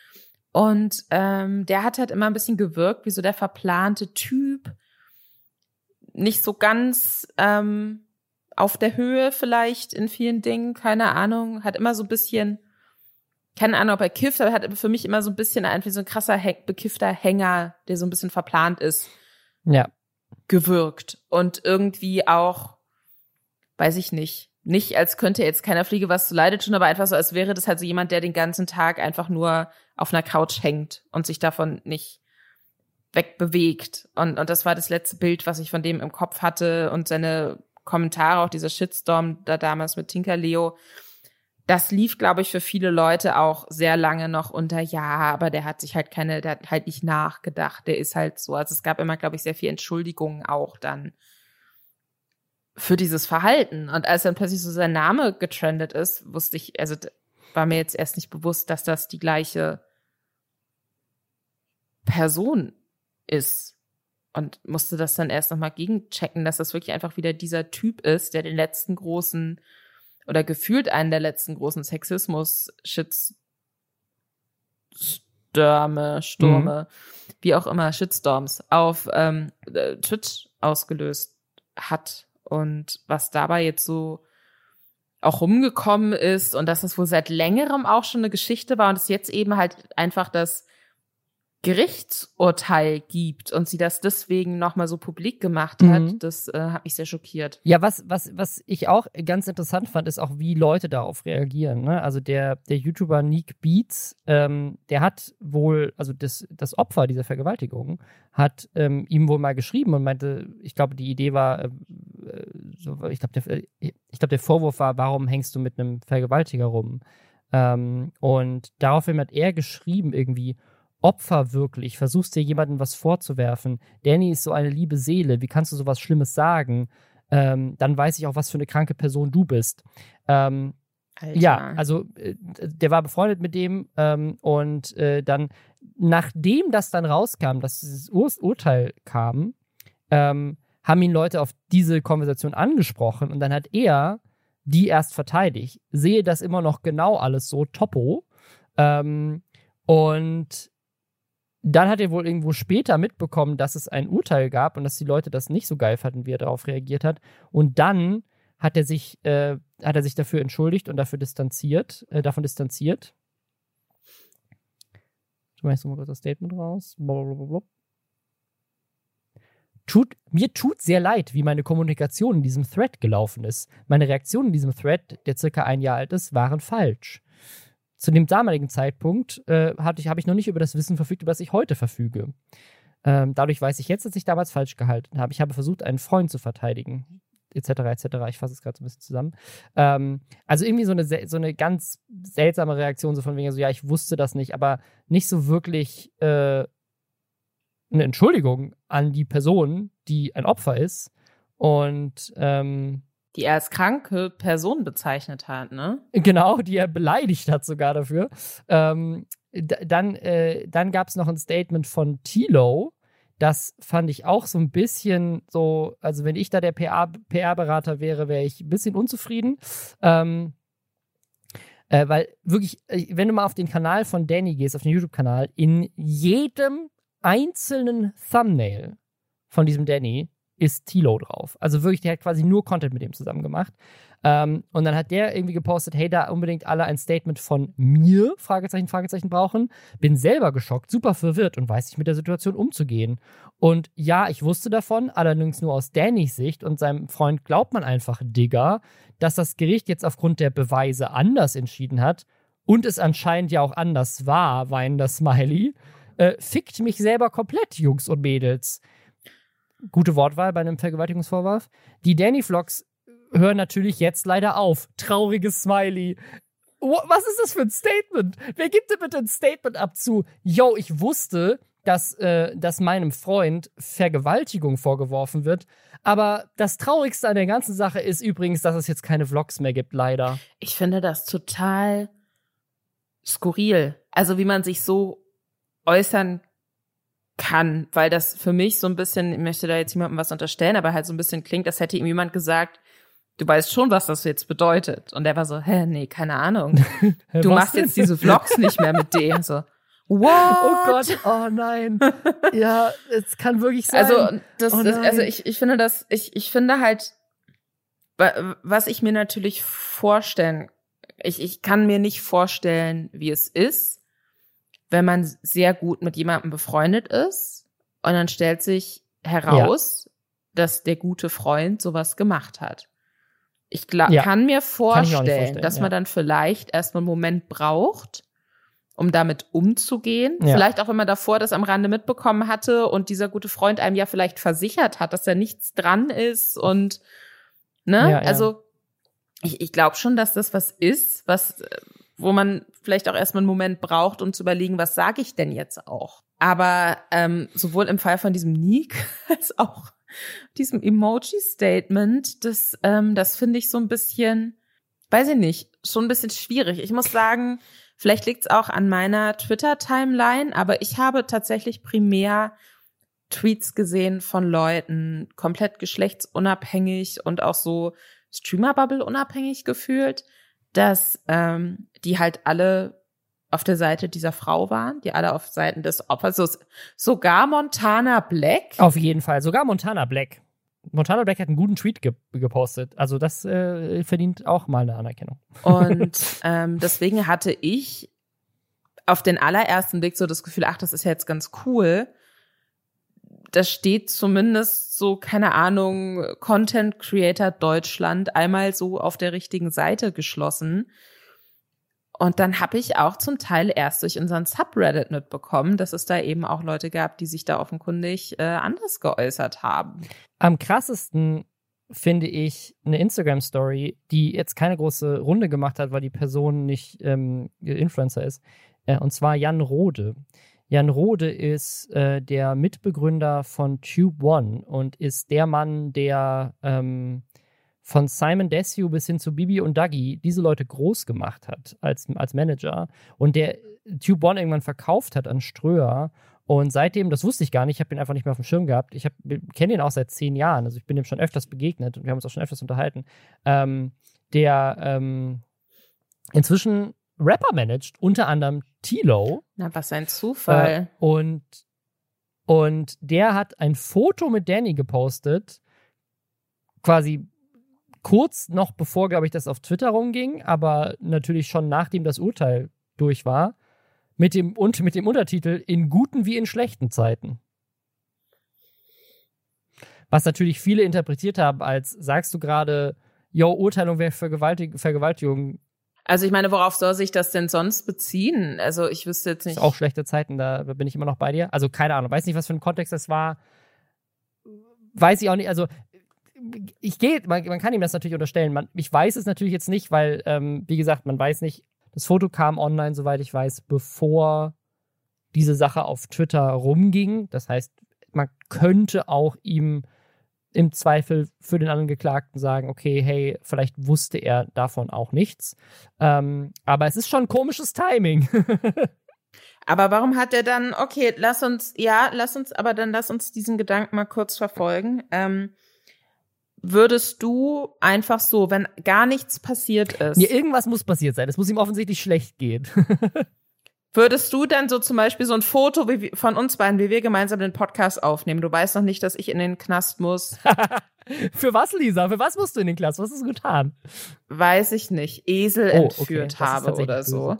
S1: Und ähm, der hat halt immer ein bisschen gewirkt wie so der verplante Typ. Nicht so ganz ähm, auf der Höhe vielleicht in vielen Dingen, keine Ahnung. Hat immer so ein bisschen, keine Ahnung, ob er kifft, aber hat für mich immer so ein bisschen einfach so ein krasser, bekiffter Hänger, der so ein bisschen verplant ist.
S2: Ja.
S1: Gewirkt. Und irgendwie auch, weiß ich nicht, nicht als könnte jetzt keiner Fliege was zu Leide tun, aber einfach so, als wäre das halt so jemand, der den ganzen Tag einfach nur auf einer Couch hängt und sich davon nicht wegbewegt. Und, und das war das letzte Bild, was ich von dem im Kopf hatte und seine Kommentare, auch dieser Shitstorm da damals mit Tinker Leo. Das lief, glaube ich, für viele Leute auch sehr lange noch unter, ja, aber der hat sich halt keine, der hat halt nicht nachgedacht, der ist halt so. Also es gab immer, glaube ich, sehr viel Entschuldigungen auch dann für dieses Verhalten. Und als dann plötzlich so sein Name getrendet ist, wusste ich, also war mir jetzt erst nicht bewusst, dass das die gleiche Person ist. Und musste das dann erst nochmal gegenchecken, dass das wirklich einfach wieder dieser Typ ist, der den letzten großen oder gefühlt einen der letzten großen Sexismus-Shitstürme, Stürme, mhm. wie auch immer, Shitstorms auf ähm, Twitch ausgelöst hat. Und was dabei jetzt so auch rumgekommen ist und dass es wohl seit längerem auch schon eine Geschichte war und es jetzt eben halt einfach das Gerichtsurteil gibt und sie das deswegen nochmal so publik gemacht hat, mhm. das äh, hat mich sehr schockiert.
S2: Ja, was, was, was ich auch ganz interessant fand, ist auch, wie Leute darauf reagieren. Ne? Also der, der YouTuber Neek Beats, ähm, der hat wohl, also das, das Opfer dieser Vergewaltigung, hat ähm, ihm wohl mal geschrieben und meinte, ich glaube, die Idee war, äh, so, ich glaube, der, ich glaub, der Vorwurf war, warum hängst du mit einem Vergewaltiger rum? Ähm, und daraufhin hat er geschrieben irgendwie, Opfer wirklich, versuchst dir jemandem was vorzuwerfen. Danny ist so eine liebe Seele, wie kannst du sowas Schlimmes sagen? Ähm, dann weiß ich auch, was für eine kranke Person du bist. Ähm,
S1: Alter.
S2: Ja, also äh, der war befreundet mit dem ähm, und äh, dann, nachdem das dann rauskam, dass dieses Ur- Urteil kam, ähm, haben ihn Leute auf diese Konversation angesprochen und dann hat er die erst verteidigt. Sehe das immer noch genau alles so, topo. Ähm, und dann hat er wohl irgendwo später mitbekommen, dass es ein Urteil gab und dass die Leute das nicht so geil fanden, wie er darauf reagiert hat. Und dann hat er sich, äh, hat er sich dafür entschuldigt und dafür distanziert, äh, davon distanziert. Ich mache jetzt mal kurz das Statement raus. Blablabla. Tut, mir tut sehr leid, wie meine Kommunikation in diesem Thread gelaufen ist. Meine Reaktionen in diesem Thread, der circa ein Jahr alt ist, waren falsch. Zu dem damaligen Zeitpunkt äh, hatte ich, habe ich noch nicht über das Wissen verfügt, über das ich heute verfüge. Ähm, dadurch weiß ich jetzt, dass ich damals falsch gehalten habe. Ich habe versucht, einen Freund zu verteidigen, et cetera et cetera. Ich fasse es gerade so ein bisschen zusammen. Ähm, also irgendwie so eine, so eine ganz seltsame Reaktion, so von wegen so, ja, ich wusste das nicht, aber nicht so wirklich äh, eine Entschuldigung an die Person, die ein Opfer ist und ähm,
S1: die er als kranke Person bezeichnet hat, ne?
S2: Genau, die er beleidigt hat sogar dafür. Ähm, d- dann äh, dann gab es noch ein Statement von Tilo. Das fand ich auch so ein bisschen so, also wenn ich da der P R-Berater wäre, wäre ich ein bisschen unzufrieden. Ähm, äh, weil wirklich, wenn du mal auf den Kanal von Danny gehst, auf den YouTube-Kanal, in jedem einzelnen Thumbnail von diesem Danny ist Tilo drauf. Also wirklich, der hat quasi nur Content mit dem zusammen gemacht. Ähm, und dann hat der irgendwie gepostet, hey, da unbedingt alle ein Statement von mir, Fragezeichen, Fragezeichen brauchen. Bin selber geschockt, super verwirrt und weiß nicht mit der Situation umzugehen. Und ja, ich wusste davon, allerdings nur aus Dannys Sicht und seinem Freund glaubt man einfach, Digga, dass das Gericht jetzt aufgrund der Beweise anders entschieden hat und es anscheinend ja auch anders war, weinender Smiley. Äh, fickt mich selber komplett, Jungs und Mädels. Gute Wortwahl bei einem Vergewaltigungsvorwurf. Die Danny-Vlogs hören natürlich jetzt leider auf. Trauriges Smiley. Was ist das für ein Statement? Wer gibt denn bitte ein Statement ab zu, yo, ich wusste, dass, äh, dass meinem Freund Vergewaltigung vorgeworfen wird, aber das Traurigste an der ganzen Sache ist übrigens, dass es jetzt keine Vlogs mehr gibt, leider.
S1: Ich finde das total skurril. Also wie man sich so äußern kann, weil das für mich so ein bisschen, ich möchte da jetzt niemandem was unterstellen, aber halt so ein bisschen klingt, als hätte ihm jemand gesagt, du weißt schon, was das jetzt bedeutet. Und er war so, hä, nee, keine Ahnung. Du machst denn? Jetzt diese Vlogs nicht mehr mit dem. So, what?
S2: Oh Gott, oh nein. Ja, es kann wirklich sein.
S1: Also, das,
S2: oh
S1: das also ich, ich finde das, ich, ich finde halt, was ich mir natürlich vorstellen, ich, ich kann mir nicht vorstellen, wie es ist, wenn man sehr gut mit jemandem befreundet ist und dann stellt sich heraus, ja, dass der gute Freund sowas gemacht hat. Ich glaub, ja. kann mir vorstellen, kann vorstellen dass ja. man dann vielleicht erstmal einen Moment braucht, um damit umzugehen. Ja. Vielleicht auch, wenn man davor das am Rande mitbekommen hatte und dieser gute Freund einem ja vielleicht versichert hat, dass da nichts dran ist und ne,
S2: ja,
S1: also
S2: ja.
S1: ich, ich glaube schon, dass das was ist, was wo man vielleicht auch erstmal einen Moment braucht, um zu überlegen, was sage ich denn jetzt auch. Aber ähm, sowohl im Fall von diesem Nick als auch diesem Emoji-Statement, das, ähm, das finde ich so ein bisschen, weiß ich nicht, schon ein bisschen schwierig. Ich muss sagen, vielleicht liegt es auch an meiner Twitter-Timeline, aber ich habe tatsächlich primär Tweets gesehen von Leuten, komplett geschlechtsunabhängig und auch so Streamer-Bubble unabhängig gefühlt, dass ähm, die halt alle auf der Seite dieser Frau waren, die alle auf Seiten des Opfers, so, sogar Montana Black.
S2: Auf jeden Fall, sogar Montana Black. Montana Black hat einen guten Tweet ge- gepostet, also das äh, verdient auch mal eine Anerkennung.
S1: Und ähm, deswegen hatte ich auf den allerersten Blick so das Gefühl, ach, das ist ja jetzt ganz cool. Da steht zumindest so, keine Ahnung, Content Creator Deutschland einmal so auf der richtigen Seite geschlossen. Und dann habe ich auch zum Teil erst durch unseren Subreddit mitbekommen, dass es da eben auch Leute gab, die sich da offenkundig äh, anders geäußert haben.
S2: Am krassesten finde ich eine Instagram-Story, die jetzt keine große Runde gemacht hat, weil die Person nicht ähm, Influencer ist. Äh, und zwar Jan Rode. Jan Rode ist äh, der Mitbegründer von Tube One und ist der Mann, der ähm, von Simon Desue bis hin zu Bibi und Dougie diese Leute groß gemacht hat als, als Manager und der Tube One irgendwann verkauft hat an Ströer. Und seitdem, das wusste ich gar nicht, ich habe ihn einfach nicht mehr auf dem Schirm gehabt. Ich kenne ihn auch seit zehn Jahren, also ich bin ihm schon öfters begegnet und wir haben uns auch schon öfters unterhalten. Ähm, der ähm, inzwischen Rapper managt, unter anderem T-Lo.
S1: Na, was ein Zufall.
S2: Äh, und, und der hat ein Foto mit Danny gepostet, quasi kurz noch bevor, glaube ich, das auf Twitter rumging, aber natürlich schon nachdem das Urteil durch war, mit dem, und mit dem Untertitel „In guten wie in schlechten Zeiten“. Was natürlich viele interpretiert haben als, sagst du gerade, yo, Urteilung wäre Vergewaltig- Vergewaltigung.
S1: Also ich meine, worauf soll sich das denn sonst beziehen? Also ich wüsste jetzt nicht.
S2: Ist auch schlechte Zeiten, da bin ich immer noch bei dir. Also keine Ahnung, weiß nicht, was für ein Kontext das war. Weiß ich auch nicht, also ich gehe, man, man kann ihm das natürlich unterstellen. Man, ich weiß es natürlich jetzt nicht, weil, ähm, wie gesagt, man weiß nicht, das Foto kam online, soweit ich weiß, bevor diese Sache auf Twitter rumging. Das heißt, man könnte auch ihm im Zweifel für den Angeklagten sagen, okay, hey, vielleicht wusste er davon auch nichts. Ähm, aber es ist schon komisches Timing.
S1: Aber warum hat er dann, okay, lass uns, ja, lass uns, aber dann lass uns diesen Gedanken mal kurz verfolgen. Ähm, würdest du einfach so, wenn gar nichts passiert ist.
S2: Nee, irgendwas muss passiert sein. Es muss ihm offensichtlich schlecht gehen.
S1: Würdest du dann so zum Beispiel so ein Foto wie, von uns beiden, wie wir gemeinsam den Podcast aufnehmen? Du weißt noch nicht, dass ich in den Knast muss.
S2: Für was, Lisa? Für was musst du in den Knast? Was hast du getan?
S1: Weiß ich nicht. Esel
S2: Oh,
S1: entführt
S2: okay.
S1: habe oder
S2: böse.
S1: so.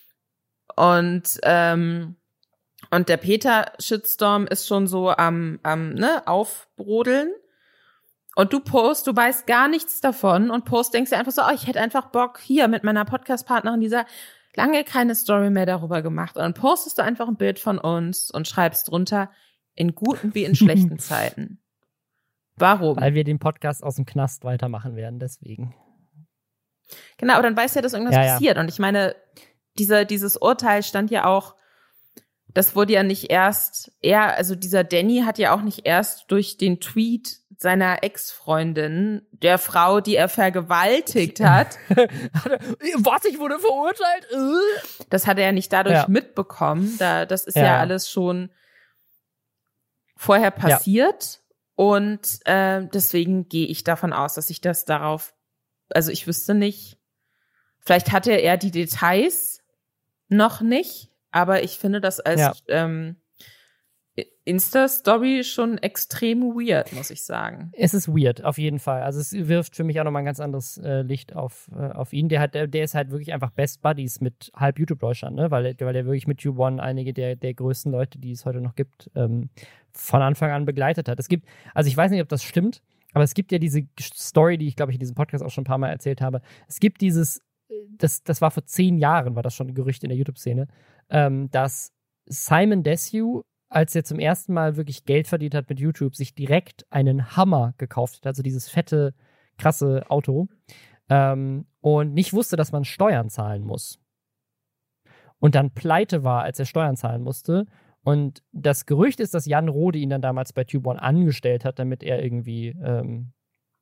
S1: Und, ähm, und der Peter-Shitstorm ist schon so am, am, ne, aufbrodeln. Und du post, du weißt gar nichts davon und post, denkst dir einfach so, oh, ich hätte einfach Bock, hier mit meiner Podcast-Partnerin, dieser lange keine Story mehr darüber gemacht. Und dann postest du einfach ein Bild von uns und schreibst drunter, in guten wie in schlechten Zeiten. Warum?
S2: Weil wir den Podcast aus dem Knast weitermachen werden, deswegen.
S1: Genau, aber dann weißt du ja, dass irgendwas
S2: Ja, ja.
S1: passiert. Und ich meine, dieser, dieses Urteil stand ja auch, das wurde ja nicht erst, er, also dieser Danny hat ja auch nicht erst durch den Tweet seiner Ex-Freundin, der Frau, die er vergewaltigt hat.
S2: Was, ich wurde verurteilt?
S1: Das hat er ja nicht dadurch
S2: Ja.
S1: mitbekommen. Da, das ist ja,
S2: Ja.
S1: alles schon vorher passiert. Und äh, deswegen gehe ich davon aus, dass ich das darauf, also ich wüsste nicht, vielleicht hatte er die Details noch nicht, aber ich finde das als
S2: Ja.
S1: ähm, Insta-Story schon extrem weird, muss ich sagen.
S2: Es ist weird, auf jeden Fall. Also es wirft für mich auch nochmal ein ganz anderes äh, Licht auf, äh, auf ihn. Der hat, der, der ist halt wirklich einfach Best Buddies mit halb YouTube-Deutschland, ne? Weil, weil er wirklich mit Tube One einige der, der größten Leute, die es heute noch gibt, ähm, von Anfang an begleitet hat. Es gibt, also ich weiß nicht, ob das stimmt, aber es gibt ja diese Story, die ich, glaube ich, in diesem Podcast auch schon ein paar Mal erzählt habe. Es gibt dieses, das, das war vor zehn Jahren, war das schon ein Gerücht in der YouTube-Szene, ähm, dass Simon Desue, als er zum ersten Mal wirklich Geld verdient hat mit YouTube, sich direkt einen Hummer gekauft hat, also dieses fette, krasse Auto, ähm, und nicht wusste, dass man Steuern zahlen muss. Und dann pleite war, als er Steuern zahlen musste. Und das Gerücht ist, dass Jan Rode ihn dann damals bei Tube One angestellt hat, damit er irgendwie ähm,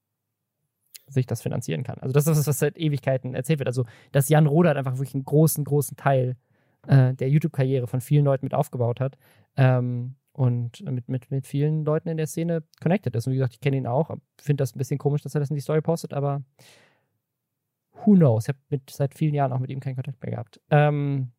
S2: sich das finanzieren kann. Also das ist das, was seit Ewigkeiten erzählt wird. Also, dass Jan Rode halt einfach wirklich einen großen, großen Teil äh, der YouTube-Karriere von vielen Leuten mit aufgebaut hat. Ähm, und mit, mit, mit vielen Leuten in der Szene connected ist. Und wie gesagt, ich kenne ihn auch. Finde das ein bisschen komisch, dass er das in die Story postet, aber who knows? Ich habe mit, seit vielen Jahren auch mit ihm keinen Kontakt mehr gehabt. Ähm,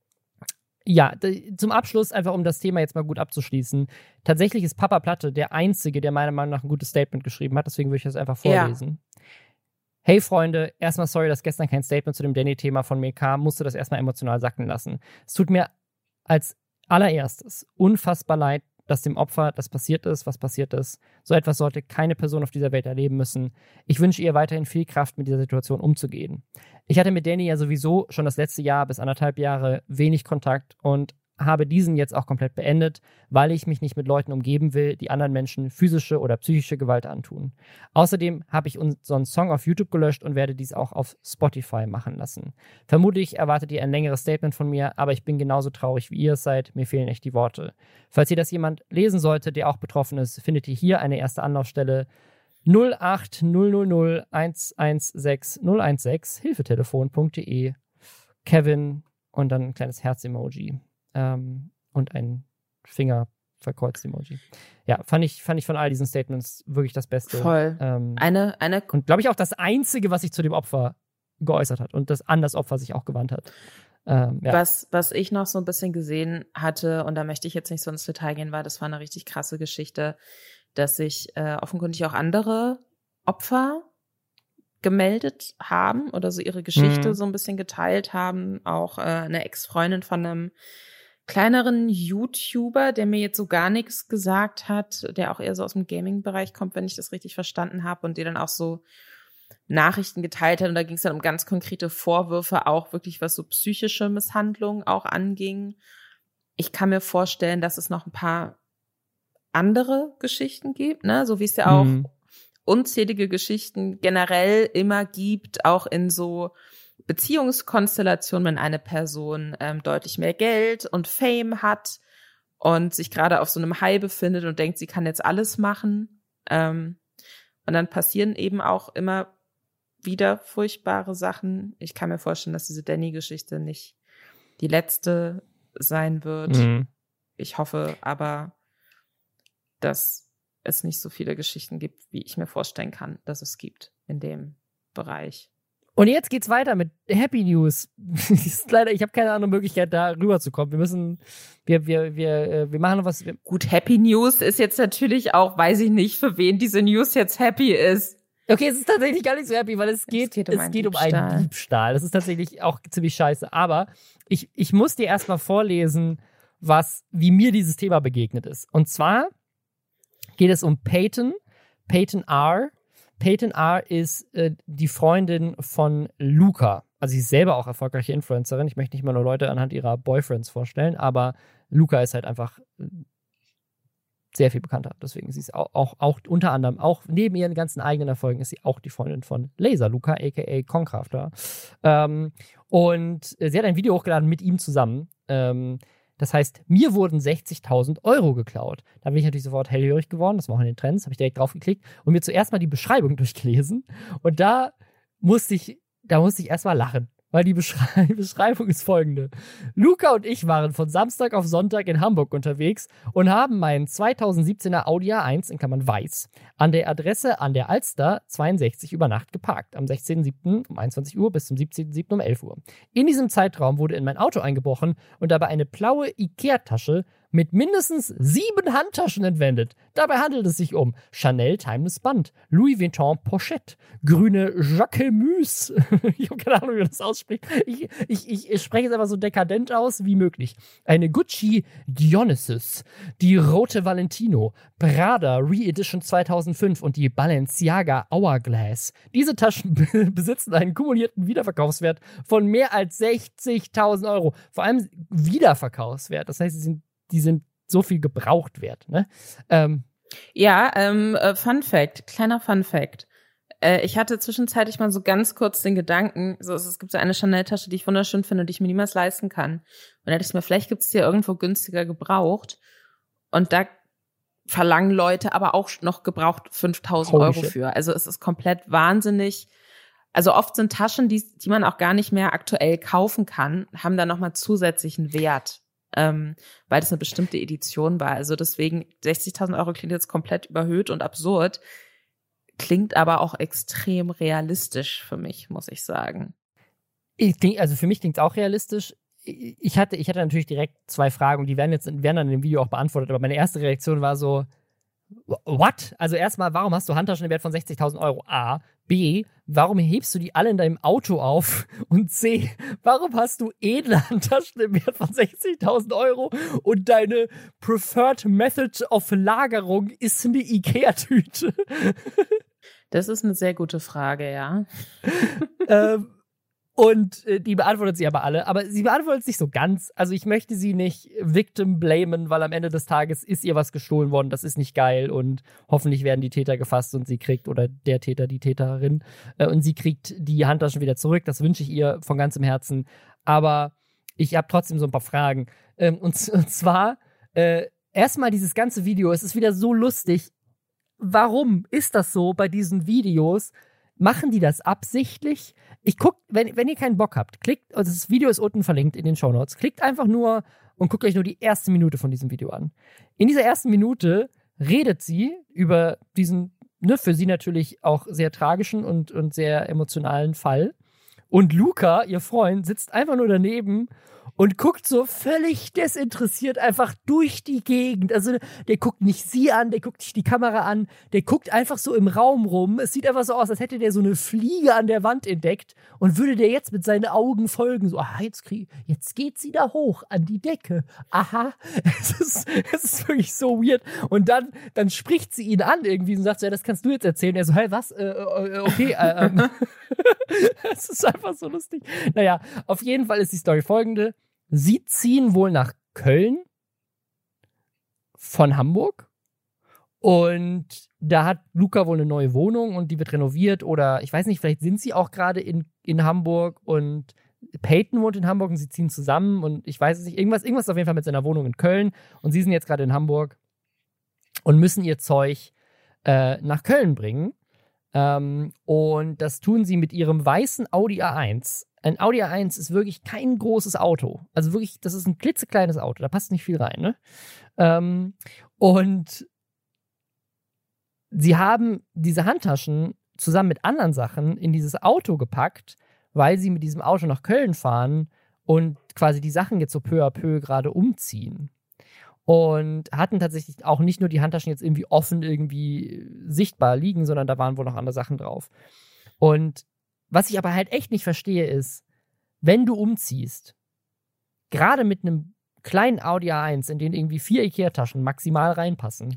S2: ja, d- zum Abschluss, einfach um das Thema jetzt mal gut abzuschließen. Tatsächlich ist Papa Platte der Einzige, der meiner Meinung nach ein gutes Statement geschrieben hat. Deswegen würde ich das einfach vorlesen. Hey Freunde, erstmal sorry, dass gestern kein Statement zu dem Danny-Thema von mir kam, musste das erstmal emotional sacken lassen. Es tut mir als allererstes unfassbar leid, dass dem Opfer das passiert ist, was passiert ist. So etwas sollte keine Person auf dieser Welt erleben müssen. Ich wünsche ihr weiterhin viel Kraft, mit dieser Situation umzugehen. Ich hatte mit Danny ja sowieso schon das letzte Jahr bis anderthalb Jahre wenig Kontakt und habe diesen jetzt auch komplett beendet, weil ich mich nicht mit Leuten umgeben will, die anderen Menschen physische oder psychische Gewalt antun. Außerdem habe ich unseren Song auf YouTube gelöscht und werde dies auch auf Spotify machen lassen. Vermutlich erwartet ihr ein längeres Statement von mir, aber ich bin genauso traurig, wie ihr es seid. Mir fehlen echt die Worte. Falls ihr das jemand lesen sollte, der auch betroffen ist, findet ihr hier eine erste Anlaufstelle. null acht null null null eins eins sechs null eins sechs hilfetelefon punkt de Kevin und dann ein kleines Herz-Emoji ähm, und ein Finger verkreuzt Emoji. Ja, fand ich, fand ich von all diesen Statements wirklich das Beste.
S1: Voll.
S2: Ähm,
S1: eine, eine
S2: und glaube ich auch das Einzige, was sich zu dem Opfer geäußert hat und das an das Opfer sich auch gewandt hat. Ähm, ja.
S1: was, was ich noch so ein bisschen gesehen hatte, und da möchte ich jetzt nicht so ins Detail gehen, weil das war eine richtig krasse Geschichte, dass sich äh, offenkundig auch andere Opfer gemeldet haben oder so ihre Geschichte
S2: Mhm.
S1: so ein bisschen geteilt haben. Auch äh, eine Ex-Freundin von einem kleineren YouTuber, der mir jetzt so gar nichts gesagt hat, der auch eher so aus dem Gaming-Bereich kommt, wenn ich das richtig verstanden habe, und die dann auch so Nachrichten geteilt hat. Und da ging es dann um ganz konkrete Vorwürfe, auch wirklich was so psychische Misshandlungen auch anging. Ich kann mir vorstellen, dass es noch ein paar andere Geschichten gibt, ne, so wie es ja auch
S2: Mhm.
S1: unzählige Geschichten generell immer gibt, auch in so Beziehungskonstellationen, wenn eine Person ähm, deutlich mehr Geld und Fame hat und sich gerade auf so einem High befindet und denkt, sie kann jetzt alles machen. Ähm, und dann passieren eben auch immer wieder furchtbare Sachen. Ich kann mir vorstellen, dass diese Danny-Geschichte nicht die letzte sein wird.
S2: Mhm.
S1: Ich hoffe aber, dass es nicht so viele Geschichten gibt, wie ich mir vorstellen kann, dass es gibt in dem Bereich.
S2: Und jetzt geht's weiter mit Happy News. Ist leider, ich habe keine andere Möglichkeit, da rüberzukommen. Wir müssen, wir, wir, wir, wir machen noch was. Wir
S1: Gut, Happy News ist jetzt natürlich auch, weiß ich nicht, für wen diese News jetzt happy ist.
S2: Okay, es ist tatsächlich gar nicht so happy, weil es geht,
S1: geht um
S2: es
S1: einen
S2: geht um
S1: Diebstahl.
S2: einen Diebstahl. Das ist tatsächlich auch ziemlich scheiße. Aber ich, ich muss dir erstmal vorlesen, was, wie mir dieses Thema begegnet ist. Und zwar geht es um Peyton, Peyton R. Peyton R. ist äh, die Freundin von Luca. Also sie ist selber auch erfolgreiche Influencerin. Ich möchte nicht mal nur Leute anhand ihrer Boyfriends vorstellen, aber Luca ist halt einfach äh, sehr viel bekannter. Deswegen sie ist auch, auch, auch unter anderem, auch neben ihren ganzen eigenen Erfolgen, ist sie auch die Freundin von Laser Luca, aka Concrafter. Ähm, und äh, sie hat ein Video hochgeladen mit ihm zusammen. Ähm, Das heißt, mir wurden sechzigtausend Euro geklaut. Da bin ich natürlich sofort hellhörig geworden. Das war auch in den Trends. Habe ich direkt draufgeklickt und mir zuerst mal die Beschreibung durchgelesen. Und da musste ich, da musste ich erst mal lachen. Weil die Beschrei- Beschreibung ist folgende. Luca und ich waren von Samstag auf Sonntag in Hamburg unterwegs und haben meinen zweitausendsiebzehner Audi A eins in Klammern weiß an der Adresse an der Alster zweiundsechzig über Nacht geparkt. Am sechzehnten siebten um einundzwanzig Uhr bis zum siebzehnten siebten um elf Uhr. In diesem Zeitraum wurde in mein Auto eingebrochen und dabei eine blaue Ikea-Tasche mit mindestens sieben Handtaschen entwendet. Dabei handelt es sich um Chanel Timeless Band, Louis Vuitton Pochette, grüne Jacquemus, ich habe keine Ahnung, wie man das ausspricht. Ich, ich, ich spreche es einfach so dekadent aus wie möglich. Eine Gucci Dionysus, die rote Valentino, Prada Re-Edition zweitausendfünf und die Balenciaga Hourglass. Diese Taschen besitzen einen kumulierten Wiederverkaufswert von mehr als sechzigtausend Euro. Vor allem Wiederverkaufswert. Das heißt, sie sind die sind so viel gebraucht wert, ne? Ähm,
S1: Ja, ähm, äh, Fun Fact, kleiner Fun Fact. Äh, ich hatte zwischenzeitlich mal so ganz kurz den Gedanken, so, es gibt so eine Chanel-Tasche, die ich wunderschön finde und die ich mir niemals leisten kann. Und da dachte ich mir, vielleicht gibt es die ja irgendwo günstiger gebraucht. Und da verlangen Leute aber auch noch gebraucht fünftausend
S2: Holy
S1: Euro
S2: shit.
S1: für. Also es ist komplett wahnsinnig. Also oft sind Taschen, die, die man auch gar nicht mehr aktuell kaufen kann, haben dann nochmal zusätzlichen Wert. Ähm, weil das eine bestimmte Edition war. Also deswegen, sechzigtausend Euro klingt jetzt komplett überhöht und absurd, klingt aber auch extrem realistisch für mich, muss ich sagen.
S2: ich denk, also für mich klingt es auch realistisch. Ich hatte, ich hatte natürlich direkt zwei Fragen, die werden jetzt werden dann in dem Video auch beantwortet, aber meine erste Reaktion war so, what? Also erstmal, warum hast du Handtaschen im Wert von sechzigtausend Euro? A. B. Warum hebst du die alle in deinem Auto auf? Und C. Warum hast du edle Handtaschen im Wert von sechzigtausend Euro und deine preferred method of Lagerung ist eine Ikea-Tüte?
S1: Das ist eine sehr gute Frage, ja.
S2: ähm, Und äh, die beantwortet sie aber alle. Aber sie beantwortet es nicht so ganz. Also ich möchte sie nicht victim blamen, weil am Ende des Tages ist ihr was gestohlen worden. Das ist nicht geil. Und hoffentlich werden die Täter gefasst und sie kriegt, oder der Täter, die Täterin, äh, und sie kriegt die Handtaschen wieder zurück. Das wünsche ich ihr von ganzem Herzen. Aber ich habe trotzdem so ein paar Fragen. Ähm, und, und zwar, äh, erstmal dieses ganze Video, es ist wieder so lustig. warum ist das so bei diesen Videos? Machen die das absichtlich? Ich guck, wenn, wenn ihr keinen Bock habt, klickt, also das Video ist unten verlinkt in den Shownotes, klickt einfach nur und guckt euch nur die erste Minute von diesem Video an. In dieser ersten Minute redet sie über diesen, ne, für sie natürlich auch sehr tragischen und, und sehr emotionalen Fall. Und Luca, ihr Freund, sitzt einfach nur daneben und guckt so völlig desinteressiert einfach durch die Gegend. Also der guckt nicht sie an, der guckt nicht die Kamera an, der guckt einfach so im Raum rum. Es sieht einfach so aus, als hätte der so eine Fliege an der Wand entdeckt und würde der jetzt mit seinen Augen folgen. So, aha, jetzt, krieg, jetzt geht sie da hoch an die Decke. Aha, es ist, es ist wirklich so weird. Und dann, dann spricht sie ihn an irgendwie und sagt so, ja, das kannst du jetzt erzählen. Er so, hey, was? Äh, äh, okay, äh, ähm. Es ist einfach so lustig. Naja, auf jeden Fall ist die Story folgende. Sie ziehen wohl nach Köln von Hamburg und da hat Luca wohl eine neue Wohnung und die wird renoviert oder ich weiß nicht, vielleicht sind sie auch gerade in, in Hamburg und Peyton wohnt in Hamburg und sie ziehen zusammen und ich weiß es nicht, irgendwas, irgendwas auf jeden Fall mit seiner Wohnung in Köln und sie sind jetzt gerade in Hamburg und müssen ihr Zeug äh, nach Köln bringen. Ähm, und das tun sie mit ihrem weißen Audi A eins. Ein Audi A eins ist wirklich kein großes Auto. Also wirklich, das ist ein klitzekleines Auto. Da passt nicht viel rein, ne? Ähm, und sie haben diese Handtaschen zusammen mit anderen Sachen in dieses Auto gepackt, weil sie mit diesem Auto nach Köln fahren und quasi die Sachen jetzt so peu à peu gerade umziehen. Und hatten tatsächlich auch nicht nur die Handtaschen jetzt irgendwie offen irgendwie sichtbar liegen, sondern da waren wohl noch andere Sachen drauf. Und was ich aber halt echt nicht verstehe ist, wenn du umziehst, gerade mit einem kleinen Audi A eins, in den irgendwie vier Ikea-Taschen maximal reinpassen,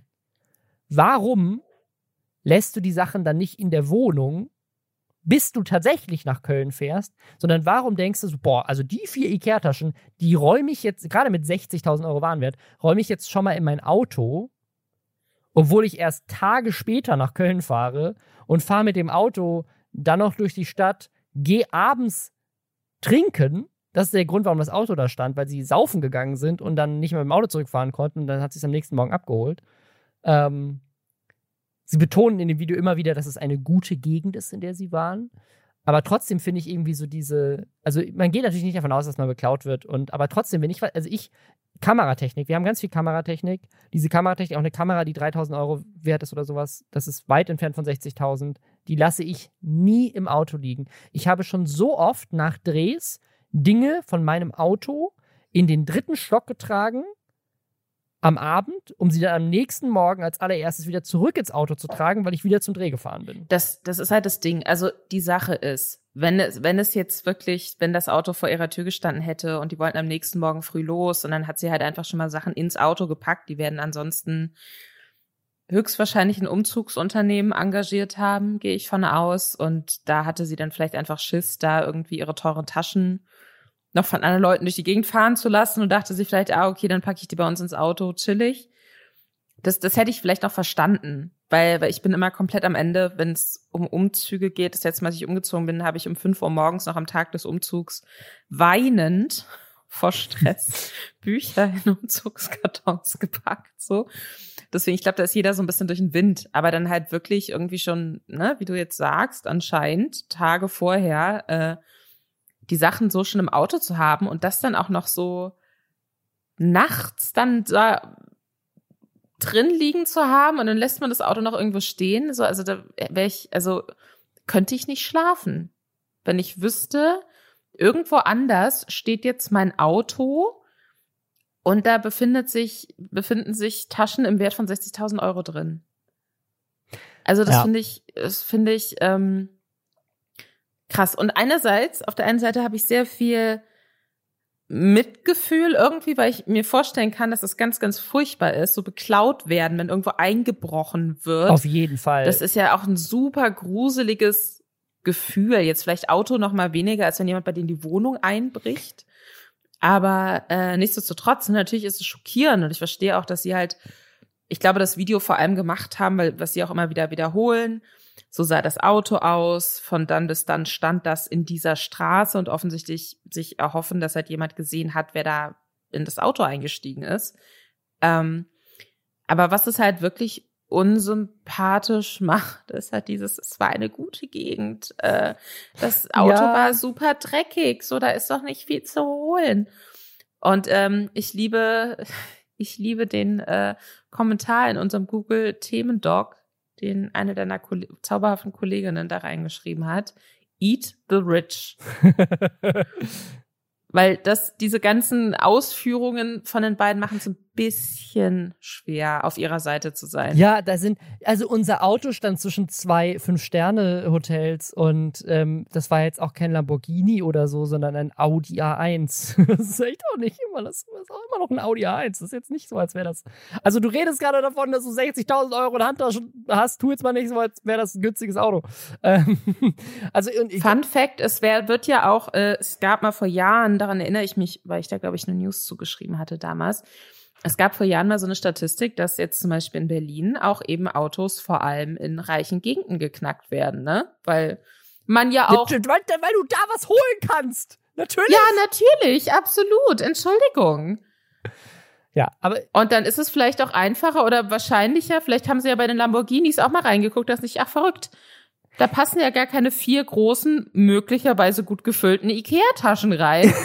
S2: warum lässt du die Sachen dann nicht in der Wohnung, bis du tatsächlich nach Köln fährst, sondern warum denkst du so, boah, also die vier Ikea-Taschen, die räume ich jetzt, gerade mit sechzigtausend Euro Warenwert, räume ich jetzt schon mal in mein Auto, obwohl ich erst Tage später nach Köln fahre und fahre mit dem Auto dann noch durch die Stadt, gehe abends trinken. Das ist der Grund, warum das Auto da stand, weil sie saufen gegangen sind und dann nicht mehr mit dem Auto zurückfahren konnten und dann hat sie es am nächsten Morgen abgeholt. Ähm, Sie betonen in dem Video immer wieder, dass es eine gute Gegend ist, in der sie waren. Aber trotzdem finde ich irgendwie so diese, also man geht natürlich nicht davon aus, dass man beklaut wird. Und aber trotzdem, wenn ich, also ich, Kameratechnik, wir haben ganz viel Kameratechnik. Diese Kameratechnik, auch eine Kamera, die dreitausend Euro wert ist oder sowas, das ist weit entfernt von sechzigtausend. Die lasse ich nie im Auto liegen. Ich habe schon so oft nach Drehs Dinge von meinem Auto in den dritten Stock getragen, am Abend, um sie dann am nächsten Morgen als allererstes wieder zurück ins Auto zu tragen, weil ich wieder zum Dreh gefahren bin.
S1: Das, das ist halt das Ding. Also die Sache ist, wenn es, wenn es jetzt wirklich, wenn das Auto vor ihrer Tür gestanden hätte und die wollten am nächsten Morgen früh los und dann hat sie halt einfach schon mal Sachen ins Auto gepackt, die werden ansonsten höchstwahrscheinlich ein Umzugsunternehmen engagiert haben, gehe ich von aus. Und da hatte sie dann vielleicht einfach Schiss, da irgendwie ihre teuren Taschen noch von anderen Leuten durch die Gegend fahren zu lassen und dachte sich vielleicht, ah, okay, dann packe ich die bei uns ins Auto, chillig. Das, das hätte ich vielleicht noch verstanden, weil, weil ich bin immer komplett am Ende, wenn es um Umzüge geht. Das letzte Mal, als ich umgezogen bin, habe ich um fünf Uhr morgens noch am Tag des Umzugs weinend vor Stress Bücher in Umzugskartons gepackt, so. Deswegen, ich glaube, da ist jeder so ein bisschen durch den Wind, aber dann halt wirklich irgendwie schon, ne, wie du jetzt sagst, anscheinend Tage vorher, äh, die Sachen so schon im Auto zu haben und das dann auch noch so nachts dann da drin liegen zu haben und dann lässt man das Auto noch irgendwo stehen. So, also da wäre ich, also könnte ich nicht schlafen, wenn ich wüsste, irgendwo anders steht jetzt mein Auto und da befindet sich, befinden sich Taschen im Wert von sechzigtausend Euro drin. Also das ja. finde ich, das finde ich, ähm, krass. Und einerseits, auf der einen Seite habe ich sehr viel Mitgefühl irgendwie, weil ich mir vorstellen kann, dass es ganz, ganz furchtbar ist, so beklaut werden, wenn irgendwo eingebrochen wird.
S2: Auf jeden Fall.
S1: Das ist ja auch ein super gruseliges Gefühl. Jetzt vielleicht Auto noch mal weniger, als wenn jemand bei denen die Wohnung einbricht. Aber äh, nichtsdestotrotz, natürlich ist es schockierend und ich verstehe auch, dass sie halt, ich glaube, das Video vor allem gemacht haben, weil was sie auch immer wieder wiederholen, so sah das Auto aus, von dann bis dann stand das in dieser Straße und offensichtlich sich erhoffen, dass halt jemand gesehen hat, wer da in das Auto eingestiegen ist. Ähm, aber was es halt wirklich unsympathisch macht, ist halt dieses, es war eine gute Gegend. Äh, das Auto ja. war super dreckig, so, da ist doch nicht viel zu holen. Und ähm, ich liebe, ich liebe den äh, Kommentar in unserem Google-Themendoc, den eine deiner Koll- zauberhaften Kolleginnen da reingeschrieben hat. Eat the rich. Weil das, diese ganzen Ausführungen von den beiden machen es ein bisschen schwer, auf ihrer Seite zu sein.
S2: Ja, da sind, also unser Auto stand zwischen zwei Fünf-Sterne-Hotels und ähm, das war jetzt auch kein Lamborghini oder so, sondern ein Audi A eins. Das ist echt auch nicht immer, das ist auch immer noch ein Audi A eins. Das ist jetzt nicht so, als wäre das, also du redest gerade davon, dass du sechzigtausend Euro in Handtaschen hast, tu jetzt mal nicht so, als wäre das ein günstiges Auto. Ähm, also, und ich,
S1: Fun Fact, es wär, wird ja auch, äh, es gab mal vor Jahren, daran erinnere ich mich, weil ich da, glaube ich, eine News zugeschrieben hatte damals. Es gab vor Jahren mal so eine Statistik, dass jetzt zum Beispiel in Berlin auch eben Autos vor allem in reichen Gegenden geknackt werden, ne? Weil man ja auch...
S2: Weil, weil du da was holen kannst. Natürlich.
S1: Ja, natürlich, absolut. Entschuldigung.
S2: Ja, aber...
S1: Und dann ist es vielleicht auch einfacher oder wahrscheinlicher, vielleicht haben sie ja bei den Lamborghinis auch mal reingeguckt, dass nicht, ach verrückt, da passen ja gar keine vier großen, möglicherweise gut gefüllten Ikea-Taschen rein.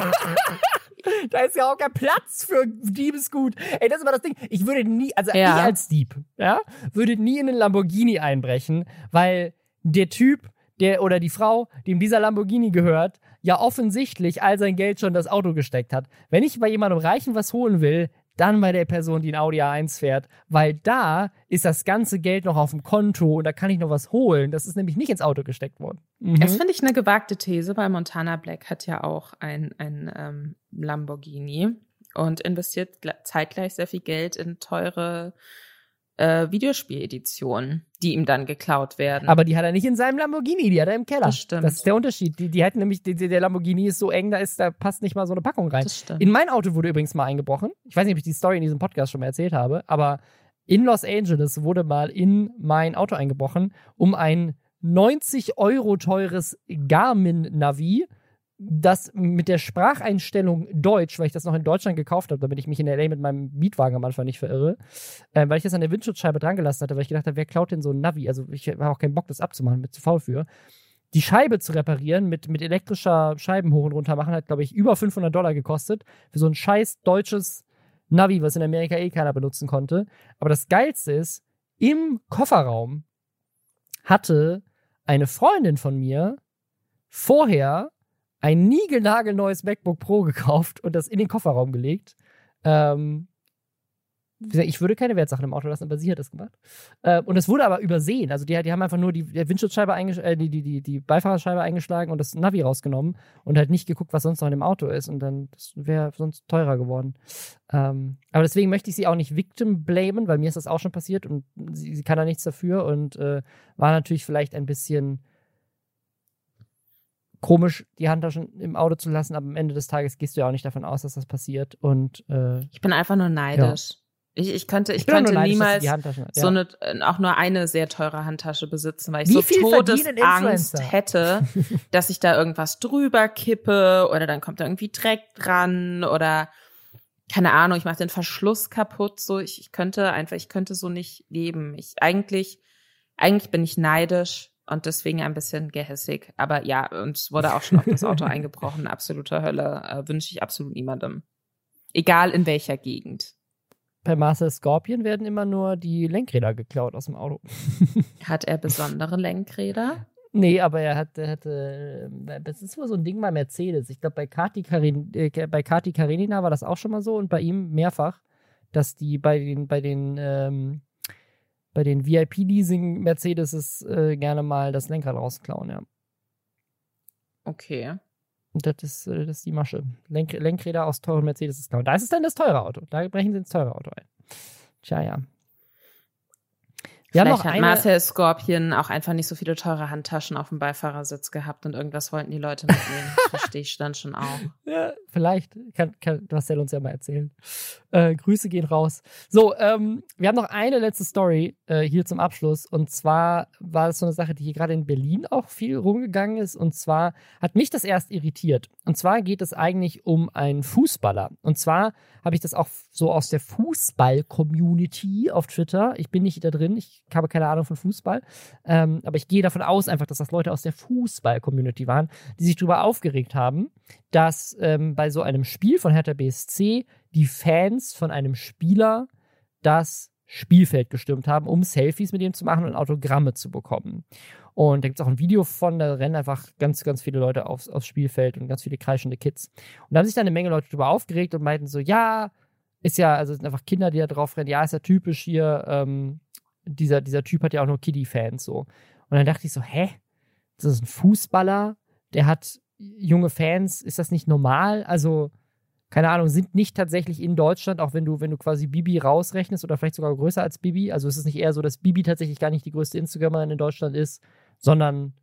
S2: Da ist ja auch kein Platz für Diebesgut. Ey, das ist immer das Ding. Ich würde nie, also
S1: ja.
S2: ich als Dieb, ja, würde nie in einen Lamborghini einbrechen, weil der Typ, der oder die Frau, dem dieser Lamborghini gehört, ja offensichtlich all sein Geld schon in das Auto gesteckt hat. Wenn ich bei jemandem Reichen was holen will, dann bei der Person, die ein Audi A eins fährt, weil da ist das ganze Geld noch auf dem Konto und da kann ich noch was holen. Das ist nämlich nicht ins Auto gesteckt worden.
S1: Mhm. Das finde ich eine gewagte These, weil Montana Black hat ja auch ein, ein ähm, Lamborghini und investiert zeitgleich sehr viel Geld in teure äh, Videospieleditionen, die ihm dann geklaut werden.
S2: Aber die hat er nicht in seinem Lamborghini, die hat er im Keller.
S1: Das stimmt.
S2: Das ist der Unterschied. Die, die hätten nämlich, die, der Lamborghini ist so eng, da ist, da passt nicht mal so eine Packung rein.
S1: Das stimmt.
S2: In mein Auto wurde übrigens mal eingebrochen. Ich weiß nicht, ob ich die Story in diesem Podcast schon mal erzählt habe, aber in Los Angeles wurde mal in mein Auto eingebrochen, um ein neunzig Euro teures Garmin-Navi, das mit der Spracheinstellung Deutsch, weil ich das noch in Deutschland gekauft habe, damit ich mich in L A mit meinem Mietwagen am Anfang nicht verirre, äh, weil ich das an der Windschutzscheibe dran gelassen hatte, weil ich gedacht habe, wer klaut denn so ein Navi? Also ich habe auch keinen Bock, das abzumachen, bin zu faul für. Die Scheibe zu reparieren, mit, mit elektrischer Scheiben hoch und runter machen, hat, glaube ich, über fünfhundert Dollar gekostet. Für so ein scheiß deutsches Navi, was in Amerika eh keiner benutzen konnte. Aber das Geilste ist, im Kofferraum hatte eine Freundin von mir vorher ein niegelnagelneues MacBook Pro gekauft und das in den Kofferraum gelegt. Ähm, ich würde keine Wertsachen im Auto lassen, aber sie hat das gemacht. Äh, und es wurde aber übersehen. Also die, die haben einfach nur die Windschutzscheibe eingesch- äh, die, die, die, die Beifahrerscheibe eingeschlagen und das Navi rausgenommen und halt nicht geguckt, was sonst noch in dem Auto ist. Und dann wäre sonst teurer geworden. Ähm, aber deswegen möchte ich sie auch nicht victim blamen, weil mir ist das auch schon passiert und sie, sie kann da nichts dafür und äh, war natürlich vielleicht ein bisschen komisch, die Handtaschen im Auto zu lassen, aber am Ende des Tages gehst du ja auch nicht davon aus, dass das passiert. Und äh,
S1: ich bin einfach nur neidisch. Ja. Ich, ich könnte, ich, ich könnte neidisch, niemals ja.
S2: so
S1: eine, auch nur eine sehr teure Handtasche besitzen, weil ich Wie so Todesangst hätte, dass ich da irgendwas drüber kippe oder dann kommt da irgendwie Dreck dran oder keine Ahnung, ich mache den Verschluss kaputt. So, ich, ich könnte einfach, ich könnte so nicht leben. Ich eigentlich, eigentlich bin ich neidisch. Und deswegen ein bisschen gehässig. Aber ja, uns wurde auch schon auf das Auto eingebrochen. Absolute Hölle. Äh, wünsche ich absolut niemandem. Egal in welcher Gegend.
S2: Bei Marcel Scorpion werden immer nur die Lenkräder geklaut aus dem Auto.
S1: Hat er besondere Lenkräder?
S2: Nee, aber er hat, er hatte, das ist wohl so ein Ding bei Mercedes. Ich glaube, bei Kati Karin, äh, bei Kati Karenina war das auch schon mal so und bei ihm mehrfach, dass die bei den, bei den, ähm, bei den V I P-Leasing-Mercedes äh, gerne mal das Lenkrad rausklauen, ja.
S1: Okay.
S2: Und das ist, äh, das ist die Masche. Lenk- Lenkräder aus teuren Mercedes klauen. Da ist es dann das teure Auto. Da brechen sie ins teure Auto ein. Tja, ja. Wir
S1: Vielleicht
S2: haben noch
S1: hat
S2: eine...
S1: Marcel Scorpion auch einfach nicht so viele teure Handtaschen auf dem Beifahrersitz gehabt und irgendwas wollten die Leute mitnehmen. Verstehe ich dann schon auch.
S2: Ja, vielleicht. Kann, kann Marcel uns ja mal erzählen. Äh, Grüße gehen raus. So, ähm, wir haben noch eine letzte Story äh, hier zum Abschluss. Und zwar war das so eine Sache, die hier gerade in Berlin auch viel rumgegangen ist. Und zwar hat mich das erst irritiert. Und zwar geht es eigentlich um einen Fußballer. Und zwar habe ich das auch so aus der Fußball-Community auf Twitter. Ich bin nicht da drin, ich habe keine Ahnung von Fußball. Ähm, aber ich gehe davon aus einfach, dass das Leute aus der Fußball-Community waren, die sich darüber aufgeregt haben, dass ähm, bei so einem Spiel von Hertha B S C die Fans von einem Spieler das Spielfeld gestürmt haben, um Selfies mit ihm zu machen und Autogramme zu bekommen. Und da gibt es auch ein Video von, da rennen einfach ganz, ganz viele Leute aufs, aufs Spielfeld und ganz viele kreischende Kids. Und da haben sich dann eine Menge Leute darüber aufgeregt und meinten so, ja, ist ja, also sind einfach Kinder, die da drauf rennen, ja, ist ja typisch hier, ähm, dieser, dieser Typ hat ja auch nur Kiddie-Fans so. Und dann dachte ich so, hä? Das ist ein Fußballer, der hat junge Fans, ist das nicht normal? Also, keine Ahnung, sind nicht tatsächlich in Deutschland, auch wenn du, wenn du quasi Bibi rausrechnest oder vielleicht sogar größer als Bibi, also ist es nicht eher so, dass Bibi tatsächlich gar nicht die größte Instagramerin in Deutschland ist, sondern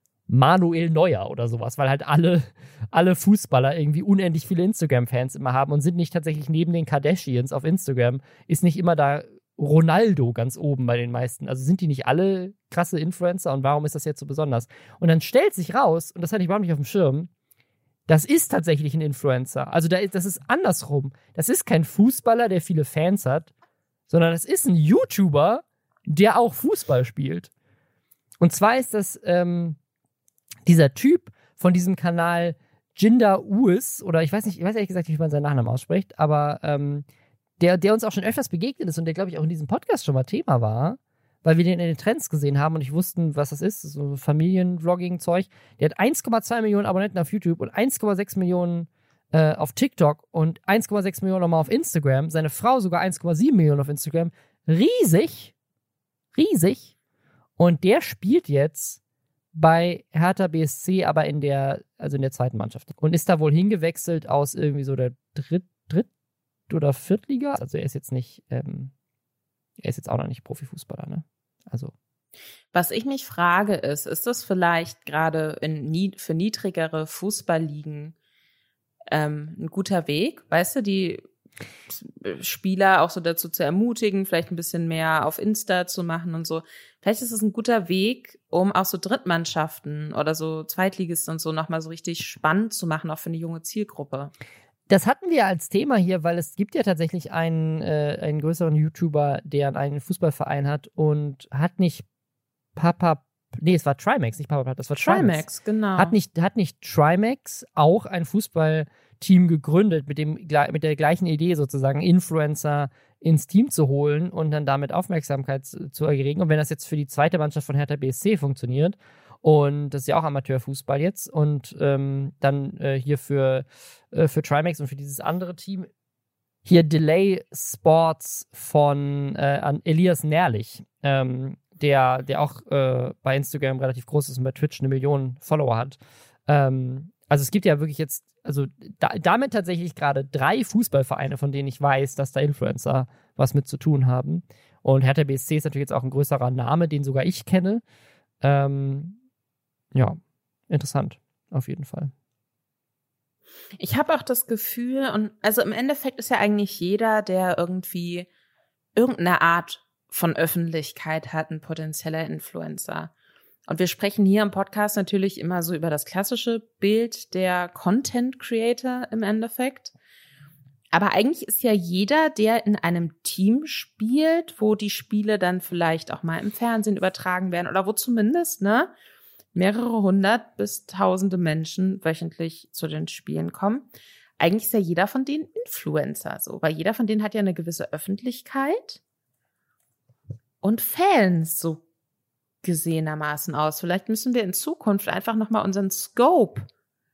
S2: Manuel Neuer oder sowas, weil halt alle, alle Fußballer irgendwie unendlich viele Instagram-Fans immer haben und sind nicht tatsächlich neben den Kardashians auf Instagram, ist nicht immer da Ronaldo ganz oben bei den meisten. Also sind die nicht alle krasse Influencer und warum ist das jetzt so besonders? Und dann stellt sich raus, und das hatte ich überhaupt nicht auf dem Schirm, das ist tatsächlich ein Influencer. Also da ist, das ist andersrum. Das ist kein Fußballer, der viele Fans hat, sondern das ist ein YouTuber, der auch Fußball spielt. Und zwar ist das ähm, dieser Typ von diesem Kanal Jinder Uis, oder ich weiß nicht, ich weiß ehrlich gesagt nicht, wie man seinen Nachnamen ausspricht, aber ähm, der, der uns auch schon öfters begegnet ist und der, glaube ich, auch in diesem Podcast schon mal Thema war, weil wir den in den Trends gesehen haben und nicht wussten, was das ist, so Familienvlogging-Zeug. Der hat eins Komma zwei Millionen Abonnenten auf YouTube und eins Komma sechs Millionen äh, auf TikTok und eins Komma sechs Millionen nochmal auf Instagram. Seine Frau sogar eins Komma sieben Millionen auf Instagram. Riesig. Riesig. Und der spielt jetzt bei Hertha B S C, aber in der, also in der zweiten Mannschaft. Und ist da wohl hingewechselt aus irgendwie so der Dritt, Dritt- oder Viertliga. Also er ist jetzt nicht, ähm, er ist jetzt auch noch nicht Profifußballer, ne? Also.
S1: Was ich mich frage ist, ist das vielleicht gerade in nie, für niedrigere Fußballligen ähm, ein guter Weg? Weißt du, die Spieler auch so dazu zu ermutigen, vielleicht ein bisschen mehr auf Insta zu machen und so. Vielleicht ist es ein guter Weg, um auch so Drittmannschaften oder so Zweitligisten und so nochmal so richtig spannend zu machen, auch für eine junge Zielgruppe.
S2: Das hatten wir als Thema hier, weil es gibt ja tatsächlich einen, äh, einen größeren YouTuber, der einen Fußballverein hat und hat nicht Papa, nee, es war Trimax, nicht Papa, das war Trimax.
S1: Trimax, genau.
S2: Hat nicht, hat nicht Trimax auch ein Fußballteam gegründet mit, dem, mit der gleichen Idee sozusagen, Influencer ins Team zu holen und dann damit Aufmerksamkeit zu, zu erregen. Und wenn das jetzt für die zweite Mannschaft von Hertha B S C funktioniert, und das ist ja auch Amateurfußball jetzt. Und ähm, dann äh, hier für, äh, für Trimax und für dieses andere Team hier Delay Sports von äh, an Elias Nährlich, ähm, der, der auch äh, bei Instagram relativ groß ist und bei Twitch eine Million Follower hat. Ähm, also es gibt ja wirklich jetzt, also da, damit tatsächlich gerade drei Fußballvereine, von denen ich weiß, dass da Influencer was mit zu tun haben. Und Hertha B S C ist natürlich jetzt auch ein größerer Name, den sogar ich kenne. Ähm, Ja, interessant, auf jeden Fall.
S1: Ich habe auch das Gefühl, und also im Endeffekt ist ja eigentlich jeder, der irgendwie irgendeine Art von Öffentlichkeit hat, ein potenzieller Influencer. Und wir sprechen hier im Podcast natürlich immer so über das klassische Bild der Content Creator im Endeffekt. Aber eigentlich ist ja jeder, der in einem Team spielt, wo die Spiele dann vielleicht auch mal im Fernsehen übertragen werden oder wo zumindest, ne, mehrere hundert bis tausende Menschen wöchentlich zu den Spielen kommen. Eigentlich ist ja jeder von denen Influencer, so, weil jeder von denen hat ja eine gewisse Öffentlichkeit und Fans, so gesehenermaßen aus. Vielleicht müssen wir in Zukunft einfach nochmal unseren Scope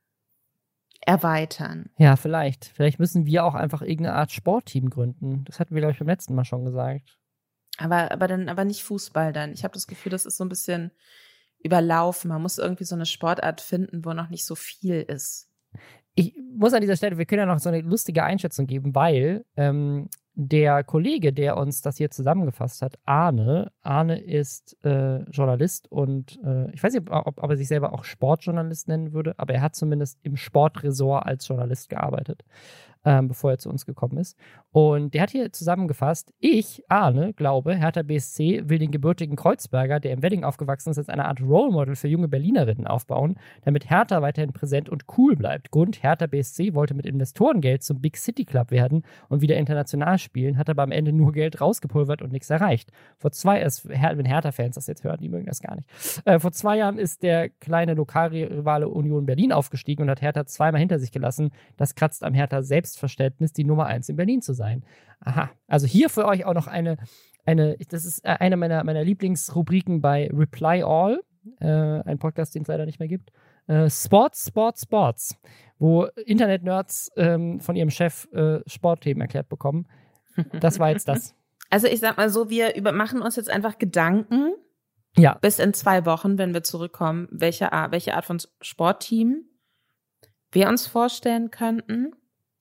S1: erweitern.
S2: Ja, vielleicht. Vielleicht müssen wir auch einfach irgendeine Art Sportteam gründen. Das hatten wir, glaube ich, beim letzten Mal schon gesagt.
S1: Aber, aber dann, aber nicht Fußball dann. Ich habe das Gefühl, das ist so ein bisschen überlaufen. Man muss irgendwie so eine Sportart finden, wo noch nicht so viel ist.
S2: Ich muss an dieser Stelle, wir können ja noch so eine lustige Einschätzung geben, weil ähm, der Kollege, der uns das hier zusammengefasst hat, Arne, Arne ist äh, Journalist und äh, ich weiß nicht, ob, ob er sich selber auch Sportjournalist nennen würde, aber er hat zumindest im Sportressort als Journalist gearbeitet, ähm, bevor er zu uns gekommen ist. Und der hat hier zusammengefasst, ich, Arne, glaube, Hertha B S C will den gebürtigen Kreuzberger, der im Wedding aufgewachsen ist, als eine Art Role Model für junge Berlinerinnen aufbauen, damit Hertha weiterhin präsent und cool bleibt. Grund, Hertha B S C wollte mit Investorengeld zum Big City Club werden und wieder international spielen, hat aber am Ende nur Geld rausgepulvert und nichts erreicht. Vor zwei, es, wenn Hertha-Fans das jetzt hören, die mögen das gar nicht. Äh, vor zwei Jahren ist der kleine Lokalrivale Union Berlin aufgestiegen und hat Hertha zweimal hinter sich gelassen. Das kratzt am Hertha Selbstverständnis, die Nummer eins in Berlin zu sein. Aha, also hier für euch auch noch eine, eine das ist eine meiner, meiner Lieblingsrubriken bei Reply All, äh, ein Podcast, den es leider nicht mehr gibt. Äh, Sports, Sports, Sports, wo Internet-Nerds ähm, von ihrem Chef äh, Sportthemen erklärt bekommen. Das war jetzt das.
S1: Also ich sag mal so, wir über, machen uns jetzt einfach Gedanken,
S2: ja.
S1: bis in zwei Wochen, wenn wir zurückkommen, welche Art, welche Art von Sportteam wir uns vorstellen könnten.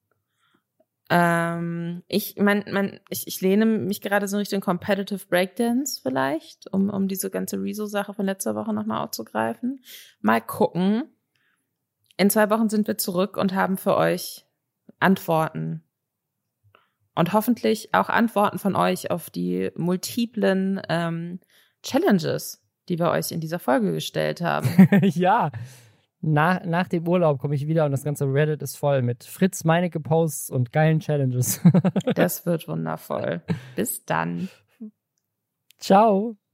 S1: Ähm, ich, mein, mein, ich, ich lehne mich gerade so in Richtung Competitive Breakdance vielleicht, um, um diese ganze Rezo-Sache von letzter Woche nochmal aufzugreifen. Mal gucken. In zwei Wochen sind wir zurück und haben für euch Antworten. Und hoffentlich auch Antworten von euch auf die multiplen ähm, Challenges, die wir euch in dieser Folge gestellt haben.
S2: Ja. Nach, nach dem Urlaub komme ich wieder und das ganze Reddit ist voll mit Fritz-Meinecke-Posts und geilen Challenges.
S1: Das wird wundervoll. Bis dann.
S2: Ciao.